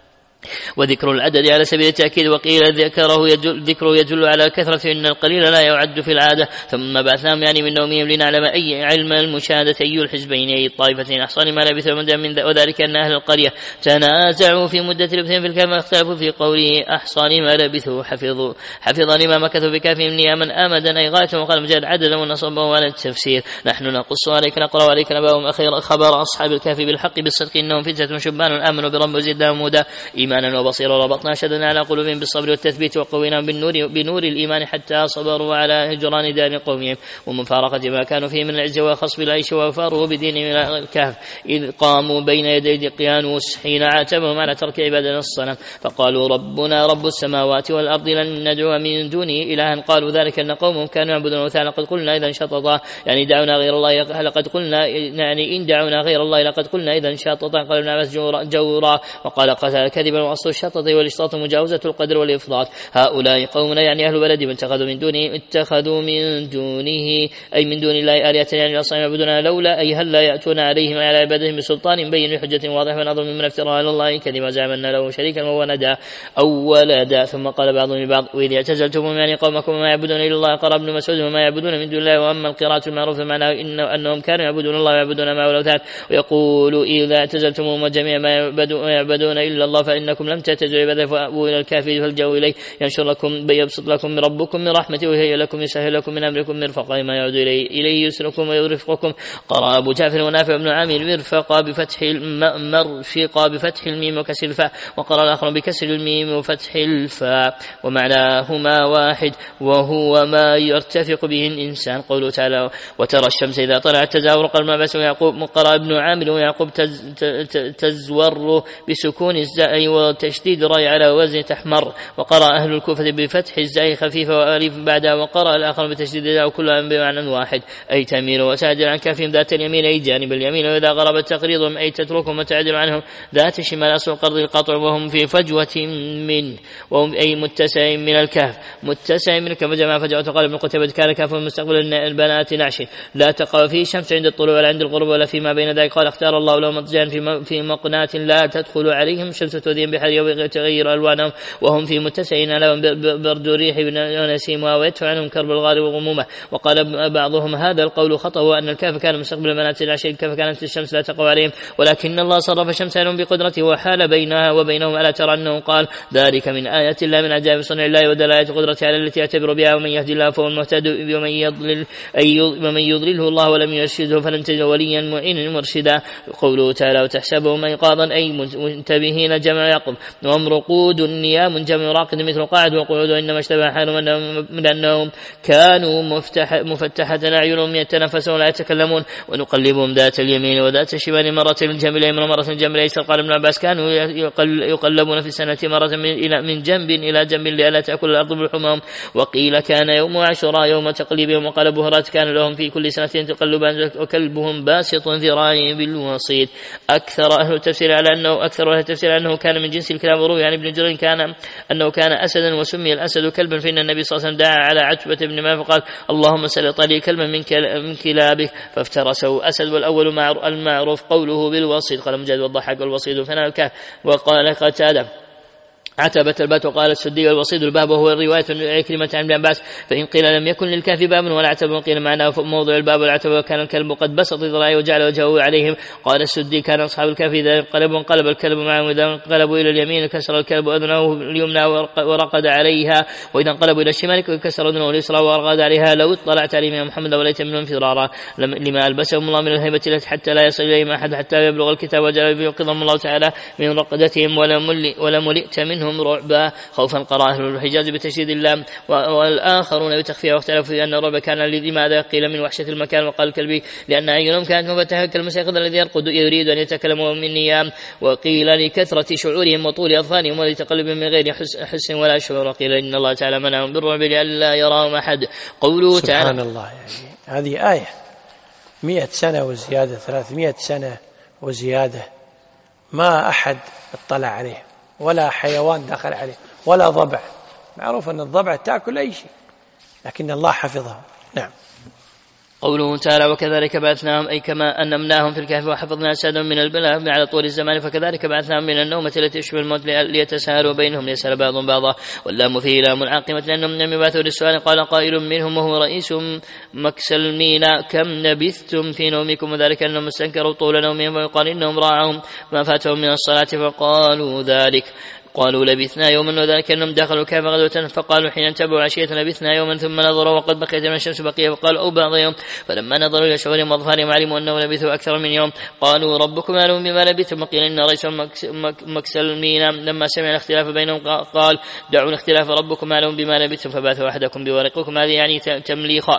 وذكر العدد على سبيل التأكيد وقيل ذكره يدل, ذكره يدل على كثرة إن القليل لا يعد في العادة. ثم بعثناهم يعني من نومهم لنعلم أي علم المشاهدة أي الحزبين أي الطائفتين أحصان ما لبثوا مدة من وذلك أن أهل القرية تنازعوا في مدة لبثهم في الكهف واختلفوا في قوله أحصان ما لبثوا حفظوا حفظا لما مكثوا بكافهم نياما آمدا أي غاية. وقال مجال عددا ونصبه على التفسير نحن نقص عليك نقرأ عليك نبأهم أخير خبر أصحاب الكهف بالحق بالصدق إنهم فتية شبان آمنوا برب وزدناهم هدى إيمانا وبصيرا ربطنا شدنا على قلوبهم بالصبر والتثبيت وقويناهم بالنور بنور الإيمان حتى صبروا على هجران دار قومهم ومفارقة ما كانوا فيه من العز وخصب العيش وفاروا بدين الكهف إذ قاموا بين يدي دقيانوس حين عاتبهم على ترك عبادة الصنم فقالوا ربنا رب السماوات والأرض لن ندعو من دونه إلها. قالوا ذلك أن قومهم كانوا يعبدون الأوثان لقد قلنا إذا شططا يعني دعونا غير الله لقد قلنا يعني إن دعونا غير الله لقد قلنا إذا شططا. قال ابن عباس جورا وقال قتل كذبا وأصل الشطط والاشتاط مجاوزة القدر والإفضاط. هؤلاء قومنا يعني أهل بلد اتخذوا من دونه اتخذوا من دونه أي من دون الله آلهة يعني الأصنام يعبدونها لولا أي هل لا يأتون عليهم على عبادهم بسلطان بين حجة واضح ونظر من افترى على الله كذبا زعم أن له شريكا وهو ندى أو ولدا. ثم قال بعضهم لبعض وإذ اعتزلتم يعني قومكم وما يعبدون إلا الله قال ابن مسعود وما يعبدون من دون الله. وأما القراءة المعروفة معناه إن أنهم كانوا يعبدون الله ويعبدون معه الأوثان ويقول إذا اعتزلتم جميع ما يعبدون إلا الله فإنكم لم تعتزلوا عباده فأبوا إلى الكافر فالجوا إليه ينشر لكم يبسط لكم من ربكم من رحمته وهي لكم يسهل لكم من أمركم مرفقا ما يعود إليه إليه يسركم ويرفقكم. قرأ أبو جعفر ونافع بن عامر مرفقا بفتح مرفقا بفتح الميم وكسر الفاء وقرأ الآخر بكسر الميم وفتح الفاء ومعناهما واحد وهو ما يرتفق به الإنسان. قوله تعالى وترى الشمس إذا طلعت تزاور قال ما بس ويعقوب قرأ ابن عامر ويعقوب تز تزور بسكون الزاء وتشديد الراء على وزن تحمر. وقرأ أهل الكوفة بفتح الزاء خفيفة وألف بعدها وقرأ الآخر بتشديد الزاء كلها بمعنى واحد أي تميل وتعدل عن كافهم ذات اليمين أي جانب اليمين وإذا غرب تقريضهم أي تتركهم وتعدل عنهم ذات الشمال أصل القرض القطع وهم في فجوة من وهم أي متسع من الكهف متسع من الكهف جمع فجوة. قال ابن قتيبة كان كهف مستقبل البنات نعش لا تقع فيه شمس عند الطلوع ولا عند الغروب ولا فيما بين ذلك. قال اختار الله لهم مضجعا في مقنات لا تدخل عليهم شمس تؤذيهم بحر وتغير ألوانهم وهم في متسعين لهم برد ريح ونسيمها ويدفع عنهم كرب الغار وغمومه. وقال بعضهم هذا القول خطأ وأن الكهف كان مستقبل البنات العشي الكهف كانت الشمس لا تقع عليهم ولكن الله صرف الشمس عنهم بقدرته وحال بينها وبينهم. ألا ترى أنه قال ذلك من آيات الله من عجائب صنع الله ودلالة قدرته على التي يعتبر بها ومن يهدي الله فهو المهتد ومن يضلل أي ومن يضلله الله ولم يرشده فلن تجد وليا معينا مرشدا. قوله تعالى وتحسبهم أيقاظا أي منتبهين جمع يقظ وهم رقود نيام جمع راقد مثل قاعد وقعود وإنما اشتبه حالهم من أنهم كانوا مفتح مفتحة أعينهم يتنفسون ولا يتكلمون ونقلبهم ذات اليمين وذات الشمال مرة الجنب اليمين ومرة الجنب الأيسر. قال ابن عباس كانوا يقلبون في السنة مرة من جنب إلى جنب لئلا تأكل الأرض بلحومهم. وقيل كان يوم عاشوراء يوم تقليبهم. وقال أبو هريرة كان لهم في كل سنة تقلبان وكلبهم باسط ذراعيه بالوسيط. أكثر أهل التفسير على أنه أكثر أهل التفسير أنه كان من جنس الكلاب. وروي عن ابن جرير كان أنه كان أسدا وسمي الأسد كلبا، فإن النبي صلى الله عليه وسلم دعا على عتبة بن مالك فقال اللهم سلط لي كلبا من كلابك فافترسه أسد. والأول المعروف قوله بالوصيد. قال مجاهد والضحاك والوصيد فناء الكهف. وقال قتادة عتبة الباب، وقال السدي والوصيد الباب، وهو الرواية كلمة عن ابن عباس. فإن قيل لم يكن للكهف باب ولا عتبة قيل معناه موضع الباب والعتبة، وكان الكلب قد بسط ذراعيه وجعل وجهه عليهم. قال السدي كان أصحاب الكهف إذا انقلبوا انقلب الكلب معهم، إذا انقلبوا إلى اليمين كسر الكلب أذنه اليمنى ورقد عليها، وإذا انقلبوا إلى الشمال كسر أذنه اليسرى ورقد عليها. لو اطلعت عليهم يا محمد وليت منهم فرارا لما ألبسهم الله من الهيبة حتى لا يصل إليهم أحد حتى يبلغ الكتاب وجاء يوقظهم الله تعالى من رقدتهم ولملئت منهم رعبا خوفا. قرأ أهل الحجاز بتشديد اللام والآخرون بتخفيها، واختلفوا في أن الرعب كان لماذا قيل من وحشة المكان، وقال الكلبي لأن أعينهم كانت مفتحة كالمسيخ الذي يرقد يريد أن يتكلم من نيام، وقيل لكثرة شعورهم وطول أظفارهم ولتقلبهم من غير حس ولا شعور، وقيل إن الله تعالى منعهم بالرعب لئلا يراهم أحد. قوله تعالى سبحان الله، يعني هذه آية مئة سنة وزيادة، ثلاثمائة سنة وزيادة، ما أحد اطلع عليه ولا حيوان دخل عليه ولا ضبع. معروف أن الضبع تأكل أي شيء، لكن الله حفظها. نعم. قوله تعالى وكذلك بعثناهم أي كما أنمناهم في الكهف وحفظنا أجسادهم من البلاء على طول الزمان، فكذلك بعثناهم من النومة التي تشبه الموت ليتساءلوا بينهم ليسأل بعضهم بعضا، واللام فيه لام العاقبة لأنهم لم يبعثوا للسؤال. قال قائل منهم وهو رئيس مكسلمين كم لبثتم في نومكم، وذلك أنهم استنكروا طول نومهم، ويقال إنهم راعهم ما فاتهم من الصلاة فقالوا ذلك. قالوا لبثنا يوما، وذلك أنهم دخلوا الكهف غدوة فقالوا حين انتبهوا عشية لبثنا يوما، ثم نظروا وقد بقيت من الشمس بقية فقالوا أو بعض يوم، فلما نظروا إلى شعورهم وأظفارهم علموا أنه لبثوا أكثر من يوم. قالوا ربكم أعلم بما لبثتم، وقيل إن رئيس مكسلمين لما سمع الاختلاف بينهم قال دعوا الاختلاف ربكم أعلم بما لبثتم فبعثوا أحدكم بورقكم، هذه يعني تمليخا.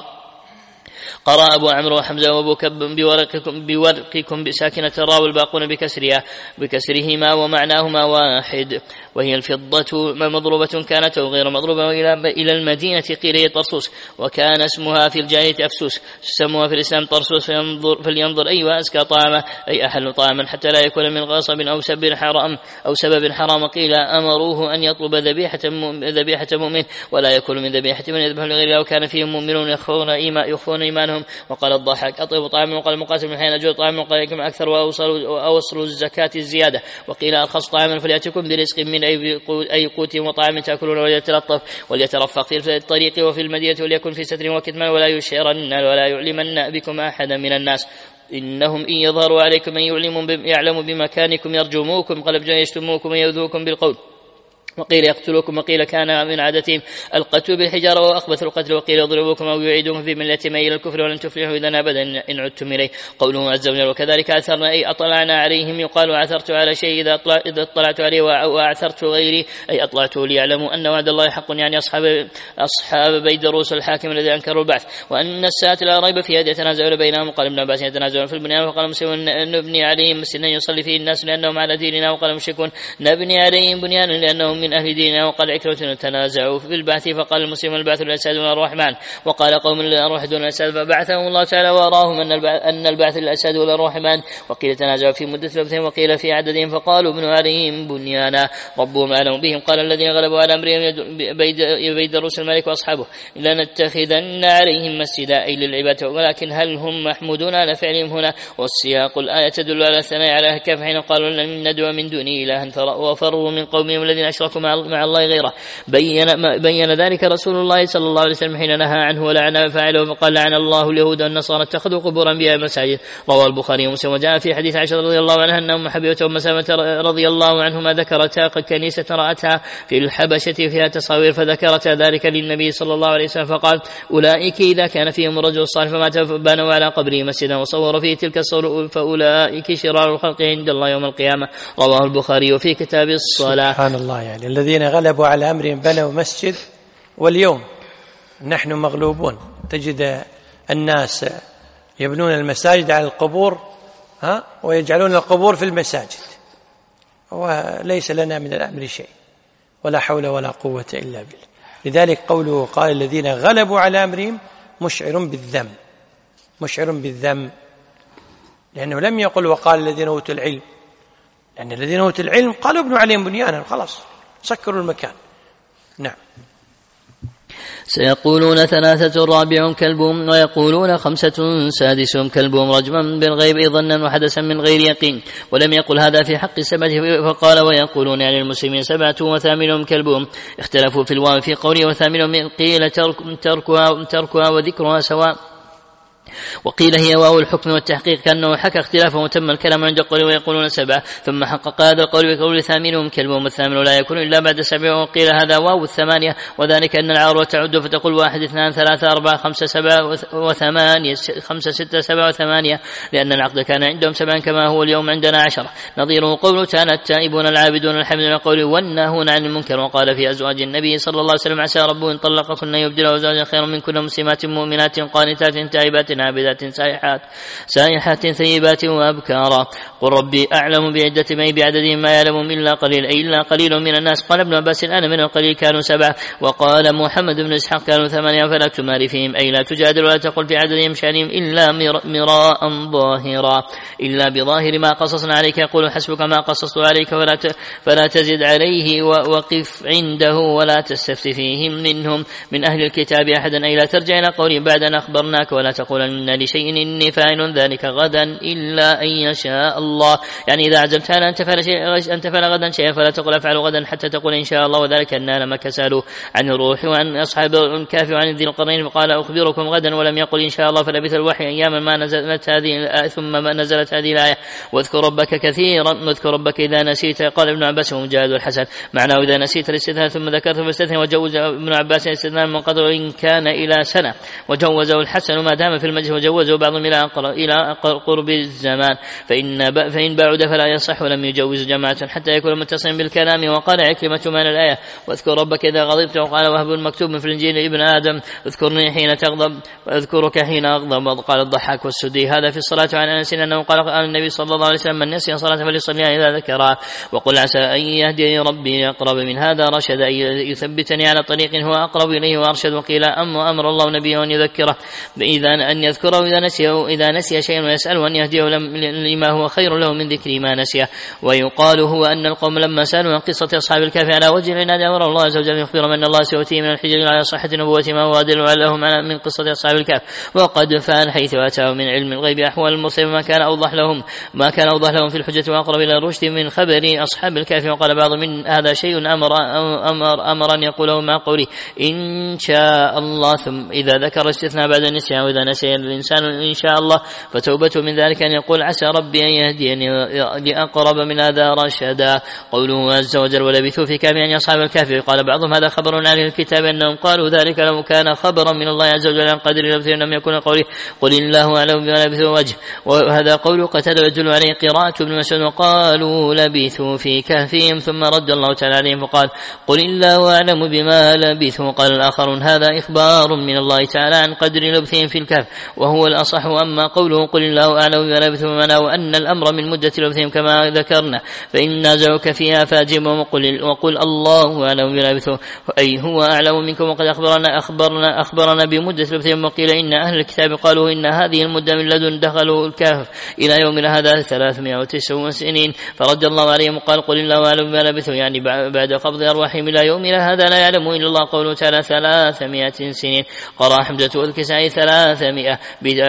قرأ أبو عمرو وحمزة وأبو كب بورقكم, بورقكم بساكنة الراء والباقون بكسرها بكسرهما ومعناهما واحد، وهي الفضة مضروبة كانت أو غير مضروبة. إلى المدينة قيل هي طرسوس، وكان اسمها في الجاهلية أفسوس، سموها في الإسلام طرسوس. فلينظر, فلينظر أيها أزكى طعاما أي أحل طعاما حتى لا يكون من غصب أو سبب حرام أو سبب حرام. قيل أمروه أن يطلب ذبيحة ذبيحة مؤمن ولا يكون من ذبيحة من يذبح لغير الله، وكان فيهم مؤمنون يخفون إيمان يخفون إيمانهم. وقال الضحاك أطيب طعاما، وقال المقاسم من حين أجود طعاما، وقال لكم أكثر وأوصل الزكاة الزيادة. وقيل أرخص طعاما فليأتكم برزق من أي قوت وطعام تأكلون وليتلطف وليترفق في الطريق وفي المدينة وليكن في ستر وكتمان ولا يشعرن ولا يعلمن بكم أحدا من الناس، إنهم إن يظهروا عليكم أن يعلموا بمكانكم يرجموكم قلب يشتموكم ويؤذوكم بالقول. وقيل يقتلوكم، وقيل كان من عادتهم القتل بالحجارة وأخبث القتل، وقيل يضربوكم أو يعيدوكم في ملتهم إلى الكفر ولن تفلحوا إذا أبدا إن عدتم إليه. قوله عز وجل وكذلك أثرنا أي أطلعنا عليهم، يقال عثرت على شيء إذا إذا اطلعت عليه وأعثرت غيري أي أطلعته ليعلموا أن وعد الله حق، يعني أصحاب أصحاب بيدروس الحاكم الذي أنكروا البعث، وأن الساعة لا ريب فيها يتنازعون بينهم. وقال ابن عباس يتنازعون في البنيان، وقال مسلم نبني عليهم مسجدا يصلي فيه الناس لأنهم على ديننا، وقال المشركون نبني عليهم بنيانا لأنهم من أهل ديننا. وقال عكرمة تنازعوا في البعث، فقال المسلم البعث للأجساد دون الرحمن، وقال قوم للأرواح دون الأجساد، فبعثهم الله تعالى وأراهم أن البعث للأجساد والرحمن. وقيل تنازعوا في مدة لبثهم، وقيل في عددهم، فقالوا ابنوا عليهم بنيانا ربهم أعلم بهم. قال الذين غلبوا على أمرهم بيد الرسل الملك وأصحابه لنتخذن عليهم مسجدا أي للعبادة، ولكن هل هم محمودون على فعلهم هنا؟ والسياق الآية تدل على الثناء على كيف حين قالوا لن ندعو من دونه إلها وفروا من قومهم الذين أشركوا مع الله غيره. بين, بين ذلك رسول الله صلى الله عليه وسلم حين نهى عنه ولعن فاعله، فقال لعن الله اليهود والنصارى اتخذوا قبور أنبياء مساجد. رواه البخاري ومسلم. وجاء في حديث عائشة رضي الله عنها أن أم حبيبة وأم سلمة رضي الله عنهما ذكرتا كنيسة رأتها في الحبشة فيها تصاوير، فذكرتا ذلك للنبي صلى الله عليه وسلم فقال أولئك إذا كان فيهم الرجل الصالح فمات فبنوا على قبره مسجدا وصوروا فيه تلك الصور فأولئك شرار الخلق عند الله يوم القيامة. رواه البخاري وفي كتاب الصلاة. سبحان الله، يعني الذين غلبوا على أمرهم بنوا مسجد، واليوم نحن مغلوبون، تجد الناس يبنون المساجد على القبور ها ويجعلون القبور في المساجد، وليس لنا من الأمر شيء ولا حول ولا قوة إلا بالله. لذلك قوله قال الذين غلبوا على أمرهم مشعر بالذم، مشعر بالذم، لأنه لم يقل وقال الذين أوتوا العلم، يعني الذين أوتوا العلم قالوا ابنوا عليهم بنيانا خلاص سكروا المكان. نعم. سيقولون ثلاثة رابع كلبهم ويقولون خمسة سادسهم كلبهم رجما بالغيب ظنا وحدثا من غير يقين، ولم يقل هذا في حق السبعة فقال ويقولون يعني المسلمين سبعة وثامنهم كلبهم. اختلفوا في الواو في قوله وثامنهم، قيل ترك تركها, تركها وذكرها سواء، وقيل هي واو الحكم والتحقيق كأنه حكى اختلافه وتم الكلام عند قوله ويقولون سبعة، ثم حقق هذا القول بقول ثامنهم كلبهم والثامن لا يكون إلا بعد سبعة، وقيل هذا واو الثمانية وذلك أن العار تعد فتقول واحد اثنان ثلاثة أربعة خمسة سبعة وثمانية خمسة ستة سبعة وثمانية، لأن العقد كان عندهم سبعا كما هو اليوم عندنا عشرة. نظيره قوله تعالى التائبون العابدون الحمدون قوله والناهون عن المنكر. وقال في أزواج النبي صلى الله عليه وسلم عسى ربه إن طلقكن يبدله أزواجا خيرا منكن مسلمات مؤمنات قانتات تائبات عابدات سائحات سائحات ثيبات وأبكارا. قل ربي أعلم بعدة ما بعددهم ما يعلم إلا قليل أي إلا قليل من الناس. قال ابن عباس الآن من القليل كانوا سبعة. وقال محمد بن إسحاق كانوا ثمانية فلا تماري فيهم أي لا تجادل ولا تقل في عددهم شأنهم إلا مراء ظاهرا إلا بظاهر ما قصصنا عليك. يقول حسبك ما قصصت عليك فلا فلا تزد عليه وقف عنده ولا تستفت فيهم منهم من أهل الكتاب أحدا أي لا ترجع إلى قولهم بعد أن أخبرناك ولا تقولن لشيء إني فاعل ذلك غدا إلا أن يشاء الله. يعني إذا عزمت على أن تفعل شيء أن تفعل غدا شيئا فلا تقل أفعل غدا حتى تقول إن شاء الله، وذلك أن لما كسالوا عن الروح وعن أصحاب الكهف وعن ذي القرنين فقال أخبركم غدا ولم يقل إن شاء الله، فلبث الوحي أياما ما نزلت هذه ثم ما نزلت هذه الآية واذكر ربك كثيرا واذكر ربك إذا نسيت. قال ابن عباس ومجاهد والحسن معناه إذا نسيت الاستثناء ثم ذكرت فاستثنى، وجوز ابن عباس الاستثناء من قدر إن كان إلى سنة، وجوزه الحسن ما دام في المجلس، وجوزه بعضهم إلى قرب الزمان فإن, فإن بعد فلا يصح، ولم يجوز جماعة حتى يكون متصلا بالكلام. وقال عكرمة من الآية واذكر ربك إذا غضبت. وقال وهب المكتوب في الإنجيل ابن آدم اذكرني حين تغضب اذكرك حين أغضب. وقال الضحاك والسدي هذا في الصلاة عن أنس أنه قال قال النبي صلى الله عليه وسلم من نسي صلاة فليصليها إذا ذكرها. وقل عسى أن يهدي ربي أقرب من هذا رشد أن يثبتني على طريق هو أقرب إليه وأرشد. وقيل أم أمر الله نبيه أن يذكره إذا أن يذكره إذا نسيه إذا نسي شيئا ويسأله أن يهديه لما هو خير له من ذكر ما نسيه. ويقال هو أن القوم لما سألوا عن قصة أصحاب الكهف على وجه العناد أمر الله عز وجل يخبر من الله سيؤتيه من الحجج على صحة نبوة ما هو أدل لهم من قصة أصحاب الكهف، وقد فعل حيث أتاه من علم الغيب أحوال المرسلين ما كان أوضح لهم ما كان أوضح لهم في الحجة وأقرب إلى الرشد من خبر أصحاب الكهف. وقال بعض من هذا شيء أمر أمر أمر أن يقوله مع قوله إن شاء الله، ثم إذا ذكر استثناء بعد النسيان وإذا نسي الإنسان إن شاء الله فتوبته من ذلك أن يقول عسى ربي أن يهديني لأقرب من هذا رشدا. قوله عز وجل ولبثوا في كهف يعني أصحاب الكهف. قال بعضهم هذا خبر عن الكتاب أنهم قالوا ذلك لو كان خبرا من الله عز وجل عن قدر لبثوا لم يكن قوله قل الله أعلم بما لبثوا وجه. وهذا قول قتادة يدل عليه قراءة ابن مسعود وقالوا لبثوا في كهفهم ثم رد الله تعالى عليهم فقال قل الله أعلم بما لبثوا. قال الآخرون هذا إخبار من الله تعالى عن قدر لبثهم في الكهف وهو الأصح. أما قوله قل الله أعلم بما لبثوا معناه أن الأمر من مدة لبثهم كما ذكرنا، فإن نازعوك فيها فاجبهم وقل, وقل الله أعلم بما لبثوا أي هو أعلم منكم. وقد أخبرنا أخبرنا أخبرنا بمدة لبثهم. وقيل إن أهل الكتاب قالوا إن هذه المدة من لدن دخلوا الكهف إلى يومنا هذا ثلاثمائة وتسع سنين، فرد الله عليهم وقال قل الله أعلم بما لبثوا يعني بعد قبض أرواحهم إلى يومنا هذا لا يعلم إلا الله. قوله تعالى ثلاثمائة سنين. قرأ حمزة والكسائي ثلاثمائة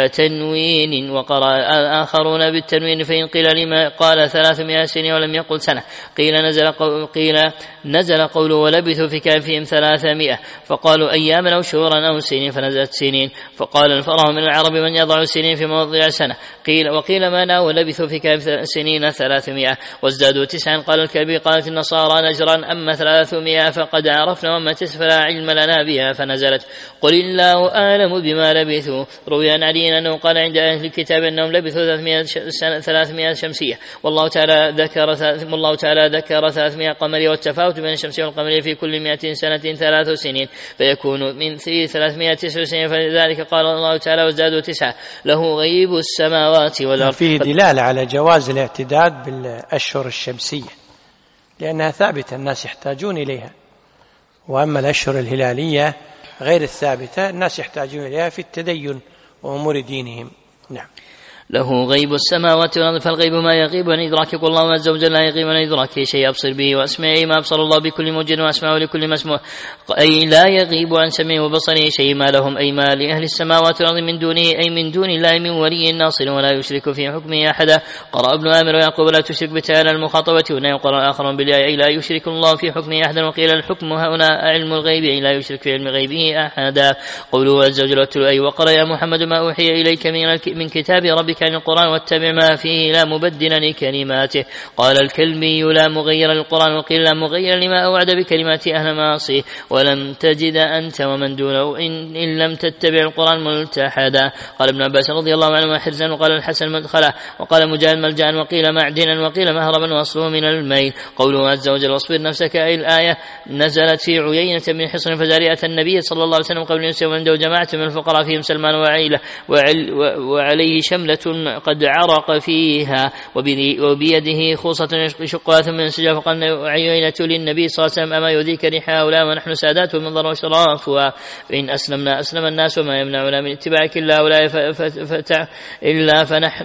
بتنوين وقرأ آخرون بالتنوين، فإن قيل لما قال ثلاثمائة سنين ولم يقل سنة قيل نزل قول قيل نزل قوله ولبثوا في كهفهم ثلاثمائة فقالوا أياما أو شهورا أو سنين فنزلت سنين. فقال الفرع من العرب من يضع سنين في موضع سنة. قيل وقيل معناه ولبثوا في كهف سنين ثلاثمائة وازدادوا تسعا. قال الكلبي قالت النصارى نجرا أما ثلاثمائة فقد عرفنا وما تسع فلا علم لنا بها فنزلت قل الله أعلم بما لبثوا. روي عن علي أنه قال عند أهل الكتاب أنهم لبثوا ثلاثمائة شمسية والله تعالى ذكر والله تعالى ذكر ثلاثمائة قمرية والتفاوت بين الشمسية والقمرية في كل مائة سنة ثلاث سنين فيكون من ثلاثمائة تسع سنين. فلذلك قال الله تعالى وازدادوا تسعة له غيب السماوات والأرض. فيه دلالة على جواز الاعتداد بالأشهر الشمسية لأنها ثابتة الناس يحتاجون إليها، وأما الأشهر الهلالية غير الثابتة الناس يحتاجون إليها في التدين وأمور دينهم. نعم. له غيب السماوات والأرض فالغيب ما يغيب عن إدراكه الله عز وجل لا يغيب عن إدراكه شيء أبصر به وأسمعه ما أبصر الله بكل موجود وأسمعه لكل مسموع أي لا يغيب عن سمعه وبصره شيء ما لهم أي ما لأهل السماوات والأرض من دونه أي من دون الله من ولي ناصر ولا يشرك في حكمه أحدا. قرأ ابن آمر ويعقوب لا تشرك بتعالى المخاطبة هنا يقرأ آخر بالله أي لا يشرك الله في حكمه أحدا. وقيل الحكم هنا علم الغيب أي لا يشرك في علم غيبه أحدا. قوله عز وجل أي وقرأ يا محمد ما أوحي إليك من كتاب ربك عن القرآن واتبع ما فيه لا مبدل لكلماته. قال الكلبي لا مغير للقرآن وقيل لا مغير لما أوعد بكلمات أهل معصيه ولم تجد أنت ومن دونه إن, إن لم تتبع القرآن ملتحدا. قال ابن عباس رضي الله عنه حرزا وقال الحسن مدخلا وقال مجاهد ملجأ وقيل معدنا وقيل مهربا وأصله من الميل. قوله عز وجل واصبر نفسك أي الآية نزلت في عيينة من حصن فزارية النبي صلى الله عليه وسلم قبل أن يسلم عنده جماعة من الفقراء فيهم سلمان وعيلة وعل وعليه شملة قد عرق فيها وبيده خوصة يشقها ثم ينسجها فقال عيينة للنبي صلى الله عليه وسلم أما يؤذيك ريح هؤلاء ونحن سادات ومنظر وشرافها فإن أسلمنا أسلم الناس وما يمنعنا من اتباعك إلا هؤلاء إلا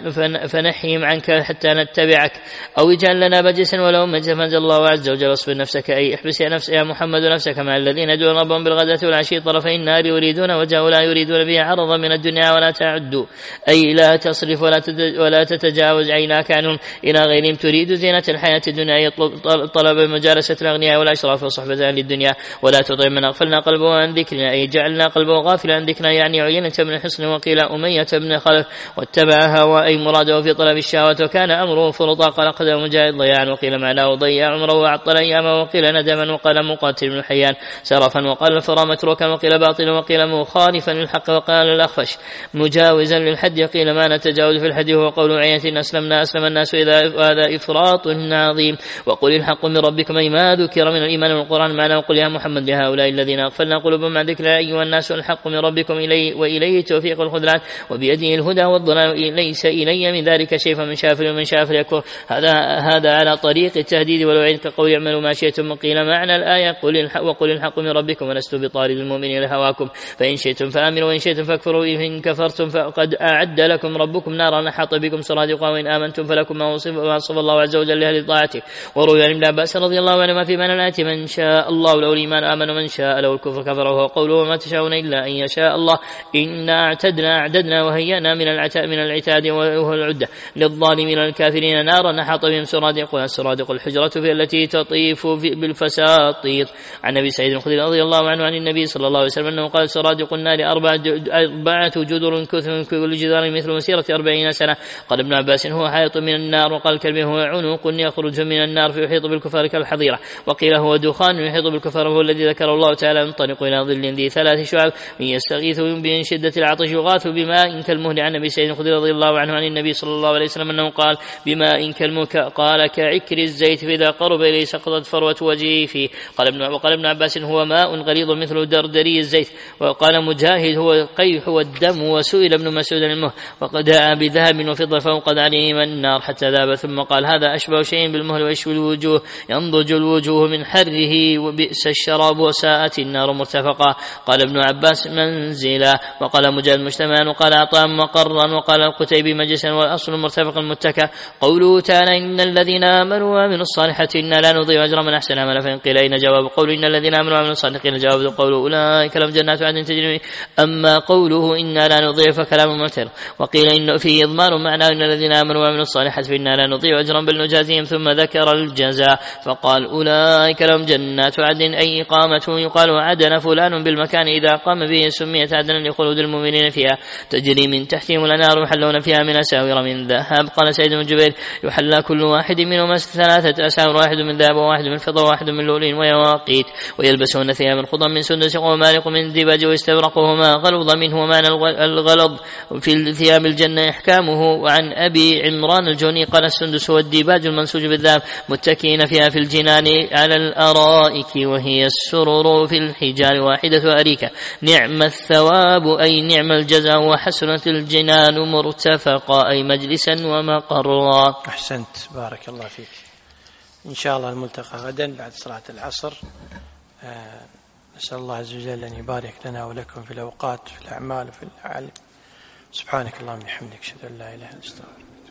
فنحيهم عنك حتى نتبعك أو اجعل لنا بجسا ولو مجسا. فانزل الله عز وجل واصبر نفسك أي احبس يا نفس يا محمد نفسك مع الذين يدعون ربهم بالغداة والعشي طرفي النار يريدون وجهه لا يريدون به عرضا من الدنيا ولا تعد أي لا تصرف ولا ولا تتجاوز عيناك عنهم إلى غيرهم تريد زينة الحياة الدنيا يطلب طلب مجالسة الأغنياء والأشراف وصحبة أهل الدنيا ولا تطع من أغفلنا قلبه عن ذكرنا أي جعلنا قلبه غافلا عن ذكرنا يعني عيينة بن حصن وقيل أمية بن خلف واتبع هوى أي مراده في طلب الشهوات وكان أمره فرطا. قال قدم مجاهد ضياعا وقيل معناه ضيع عمره وعطل أيامه وقيل ندما وقال مقاتل بن حيان سرفا وقال الفرا متروكا وقيل باطلا وقيل مخالفا للحق وقال الأخفش مجاوزا للحد وقيل ما نتجاوز في الحد هو قول عينة أسلمنا أسلم الناس إذا هذا إفراط عظيم. وقل الحق من ربكم أي ما ذكر من الإيمان والقرآن معنا وقل يا محمد لهؤلاء الذين أغفلنا قلوبهم عن ذكر أيها الناس الحق من ربكم إليه وإليه التوفيق والخذلان وبيده الهدى والضلال ليس إلي من ذلك شيء فمن شافر ومن شافر يكفر. هذا هذا على طريق التهديد والوعيد كقول اعملوا ما شئتم. وقيل معنى الآية قل الحق وقل الحق من ربكم ولست بطارد المؤمنين لهواكم فإن شئتم فآمنوا وإن شئتم فاكفروا إن كفرتم فقد أعد لكم ربكم نارا أحاط بكم سرادقها وإن آمنتم فلكم ما وصف الله عز وجل لأهل طاعته. وروي عن ابن عباس رضي الله عنهما في معنى الآية من شاء الله له الإيمان آمن ومن شاء له الكفر كفر وهو قوله وما تشاءون إلا أن يشاء الله إنا اعتدنا أعددنا وهيأنا من العتاء من العتاد وهو العدة للظالمين الكافرين نارا أحاط بهم سرادقها السرادق الحجرة في التي تطيف بالفساطير. عن أبي سعيد الخدري رضي الله عنه عن النبي صلى الله عليه وسلم أنه قال سرادق النار أربعة جدر كثر كل جدار مثل مسيرة أربعين سنة. قال ابن عباس هو حائط من النار وقال الكلب هو عنق يخرج من النار فيحيط بالكفار كالحظيرة. وقيل هو دخان يحيط بالكفار وهو الذي ذكر الله تعالى ينطلق إلى ظل ذي ثلاث شعب من يستغيث من شدة العطش يغاث بماء كالمهل. عن أبي سعيد الخدري رضي الله عنه عن النبي صلى الله عليه وسلم أنه قال بماء كالمهل قال كعكر الزيت فإذا قرب إليه سقطت فروة وجهه فيه. قال ابن وقال ابن عباس هو ماء غليظ مثل دردري الزيت. وقال مجاهد هو القيح والدم. وسئل ابن مسعود المهل وقد دعا بذهب وفضة فوقد عليه من النار حتى ذاب ثم قال هذا أشبه شيء بالمهل ويشوي الوجوه ينضج الوجوه من حره وبئس الشراب وساءت النار مرتفقا. قال ابن عباس منزلا. وقال مجاهد مجتمعا وقال عطاء مقرا وقال القتيبي مجلسا والأصل مرتفق المتكى. قوله تعالى إن الذين آمنوا وعملوا الصالحات إنا لا نضيع أجر من أحسن عملا. فإن قيل أين جواب قول إن الذين آمنوا وعملوا الصالحات جواب قوله أولئك لهم جنات عدن تجري. أما قوله إنا لا نضيع فكلام معتر. وقيل إن فيه إضمار معنى إن الذين آمنوا وعملوا الصالحات فإنا لا نضيع أجرا بل نجازيهم ثم ذكر الجزاء فقال أولئك لهم جنات عدن أي إقامته يقال عدن فلان بالمكان إذا قام به سميت عدنا لخلود المؤمنين فيها تجري من تحتهم الأنهار يحلون فيها من أساور من ذهب. قال سيد بن جبير يحلى كل واحد منهم ثلاثة أساور واحد من ذهب وواحد من فضة وواحد من لؤلؤ ويواقيت ويلبسون ثيابا خضرا من سندس ومارق من ديباج ويستبرقهما غلظ منه ومعنى الغلظ في الثياب الجنة إحكامه. وعن أبي عمران الجوني قال السندس والديباج المنسوج بالذهب متكئين فيها في الجنان على الأرائك وهي السرر في الحجار واحدة أريكة نعم الثواب أي نعم الجزاء وحسنة الجنان مرتفقا أي مجلسا ومقرا. أحسنت بارك الله فيك. إن شاء الله الملتقى غدا بعد صلاة العصر. نسأل الله عز وجل أن يبارك لنا ولكم في الأوقات في الأعمال وفي الأعمال سبحانك اللهم وبحمدك أشهد أن لا إله إلا أنت أستغفرك.